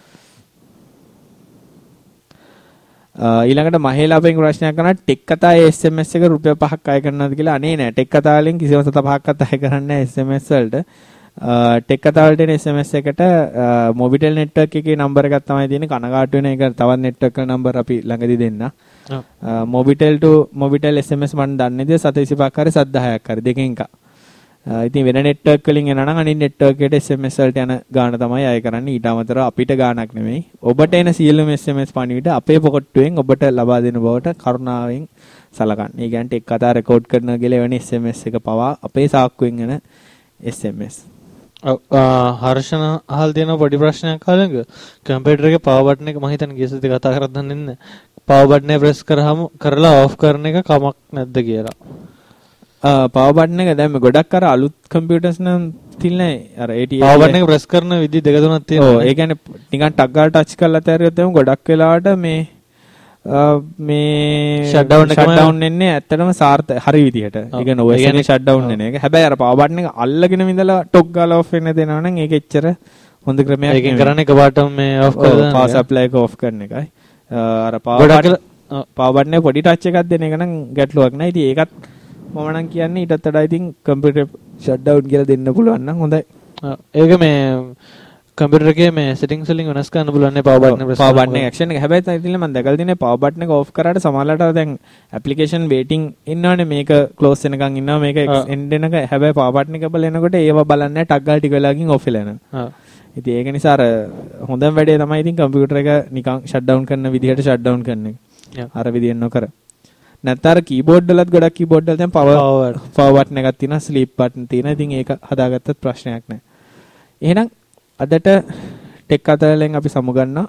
A: ඊළඟට මහේලා අපෙන් ප්‍රශ්නයක් කරනවා ටෙක් කතාවේ SMS එක රුපියල් 5ක් අය කරනවද කියලා. අනේ නෑ ටෙක් කතා වලින් කිසිම සත 5ක්වත් අය කරන්නේ නෑ SMS වලට. ටෙක් කතා වලට එන SMS එකට මොබිටෙල් නෙට්වර්ක් එකේ නම්බර් එකක් තමයි තියෙන්නේ. කනගාටු වෙන එක තවත් නෙට්වර්ක් වල නම්බර අපි ළඟදී දෙන්න. මොබිටෙල් to මොබිටෙල් SMS මම දන්නේ නැහැ සත 25ක් හරි සත 10ක් හරි දෙකෙන් එකක්. ඉතින් වෙන නෙට්වර්ක් වලින් එනවා නම් අනිත් නෙට්වර්ක් එකට SMS වලට යන ගාණ තමයි අය කරන්නේ. ඊට අමතරව අපිට ගාණක් නෙමෙයි. ඔබට එන සියලුම SMS පණිවිඩ අපේ පොකට්ටුවෙන් ඔබට ලබා දෙන බවට කරුණාවෙන් සලකන්න. ඒ කියන්නේ ටෙක් කතා රෙකෝඩ් කරනවා කියලා වෙන SMS එක පවා අපේ සාක්කුවෙන් එන SMS.
B: හර්ෂණ අහල් තියෙන පොඩි ප්‍රශ්නයක් අහලඟ කම්පියුටර් එකේ පවර් බටන් එක මම හිතන්නේ ගිය සතියේ කතා කරත් දන්නේ නැහැ. පවර් බටන් එක ප්‍රෙස් කරාම කරලා ඕෆ් කරන එක කමක් නැද්ද කියලා.
A: පවර් බටන් එක දැන් ගොඩක් අර අලුත් කම්පියුටර්ස් නම් තිල්නේ අර AT
B: පවර් බටන් එක ප්‍රෙස් කරන විදි දෙක තුනක් තියෙනවා.
A: ඔව් ඒ කියන්නේ නිකන් ටක් ගාලා ටච් කරලා තැරියොත් එමු ගොඩක් වෙලාවට මේ ෂට්ඩවුන් වෙන්නේ ඇත්තටම සාර්ථක හරි විදිහට. ඒ කියන්නේ OS එකේ ෂට්ඩවුන් වෙන එක. හැබැයි අර පවර් බටන් එක අල්ලගෙන ඉඳලා ටොක් ගාලා ඔෆ් වෙන්න දෙනවා නම් ඒක එච්චර හොඳ ක්‍රමයක් නෙවෙයි.
B: ඒකෙන් කරන්නේ එකපාරටම මේ ඔෆ් කරලා
A: පවර් සප්ලයි එක ඔෆ් කරන එකයි. අර පවර් බටන් එක පොඩි ටච් එකක් දෙන එක නම් ගැටලුවක් නෑ. ඉතින් ඒකත් මම නම් කියන්නේ ඊටත් වඩා ඉතින් කම්පියුටර් ෂට්ඩවුන් කියලා දෙන්න පුළුවන් නම් හොඳයි.
B: ඒක මේ කම්පියුටර් එකේ මේ සෙටින්ග්ස් වලින් වෙනස් කරන්න පුළුවන් නේ පවර් බටන් එක ප්‍රෙස් කරලා.
A: පවර් බටන් එක ඇක්ෂන් එක හැබැයි ඉතින් මම දැකලා තියෙන්නේ පවර් බටන් එක ඔෆ් කරාට සමහරවිට දැන් ඇප්ලිකේෂන් වේටිං ඉන්නවනේ මේක ක්ලෝස් වෙනකන් ඉන්නවා මේක එන්ඩ් වෙනක හැබැයි පවර් බටන් එක බලනකොට ඒව බලන්නේ ටක් ගාලා ටික වෙලාවකින් ඔෆ් වෙලා යනවා. ඉතින් ඒක නිසා අර හොඳම වැඩේ තමයි ඉතින් කම්පියුටර් එක නිකන් ෂට්ඩවුන් කරන විදිහට ෂට්ඩවුන් කරන එක. අර විදිහෙන් නොකර. නැත්නම් අර කීබෝඩ් වලත් ගොඩක් කීබෝඩ් වල දැන් පවර් බටන් එකක් තියෙනවා ස්ලීප් බටන් තියෙනවා. ඉතින් ඒක හදාගත්තත් ප්‍රශ්නයක් නැහැ. එහෙනම් අදට ටෙක් කතාවෙන් අපි සමුගන්නවා.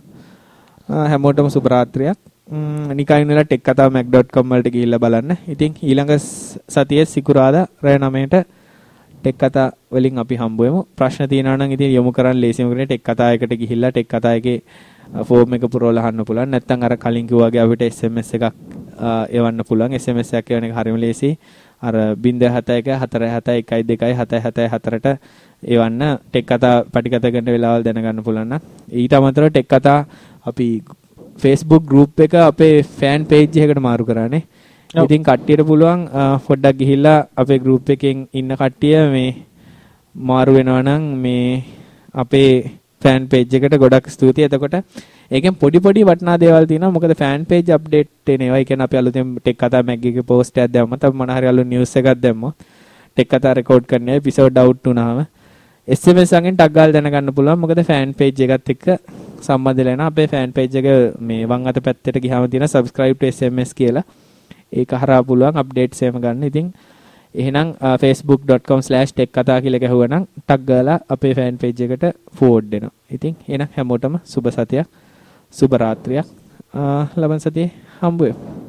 A: හැමෝටම සුබ රාත්‍රියක්. නිකන් ඉන්නලා techkatha.mac.com වලට ගිහිල්ලා බලන්න. ඉතින් ඊළඟ සතියේ සිකුරාදා රෑ 9ට ටෙක් කතා වලින් අපි හම්බ වෙමු. ප්‍රශ්න තියෙනවා නම් ඉතින් යොමු කරන්න ලේසිම කරන්නේ ටෙක් කතා එකට ගිහිල්ලා ටෙක් කතා එකේ ෆෝම් එක පුරවලා අහන්න පුළුවන්. නැත්නම් අර කලින් කිව්වාගේ අපිට SMS එකක් එවන්න පුළුවන්. SMS එකක් එවන එක හරියම ලේසි. අර 071 471 27774ට එවන්න ටෙක් කතා පටිගත කරන වෙලාවල් දැනගන්න පුළුවන් නම්. ඊට අමතරව ටෙක් කතා අපි Facebook group එක අපේ fan page එකකට මාරු කරානේ. ඉතින් කට්ටියට පුළුවන් පොඩ්ඩක් ගිහිල්ලා අපේ group එකෙන් ඉන්න කට්ටිය මේ මාරු වෙනවා නම් මේ අපේ fan page එකට ගොඩක් ස්තුතියි. එතකොට ඒකෙන් පොඩි පොඩි වටිනා දේවල් තියෙනවා. මොකද fan page update එන ඒවා. ඒ කියන්නේ අපි අලුතෙන් ටෙක් කතා මැග් එකේ post එකක් දැම්මම තමයි මොන හරි අලුත් news එකක් දැම්මම ටෙක් කතා record කරන්න episode out වුණාම SMS එකෙන් ටග් ගාලා දැනගන්න පුළුවන්. මොකද fan page එකත් එක්ක සම්බන්ධ වෙලා යනවා. අපේ fan page එක මේ වම් අත පැත්තට ගියාම තියෙන subscribe to SMS කියලා. ඒක හරහා පුළුවන් අප්ඩේට්ස් එහෙම ගන්න. ඉතින් එහෙනම් facebook.com/tekkatha කියලා ගහුවනම් ටග් ගාලා අපේ fan page එකට forward වෙනවා. ඉතින් එහෙනම් හැමෝටම සුබ සතියක් සුබ රාත්‍රියක් ලබන සතියේ හම්බ වෙමු.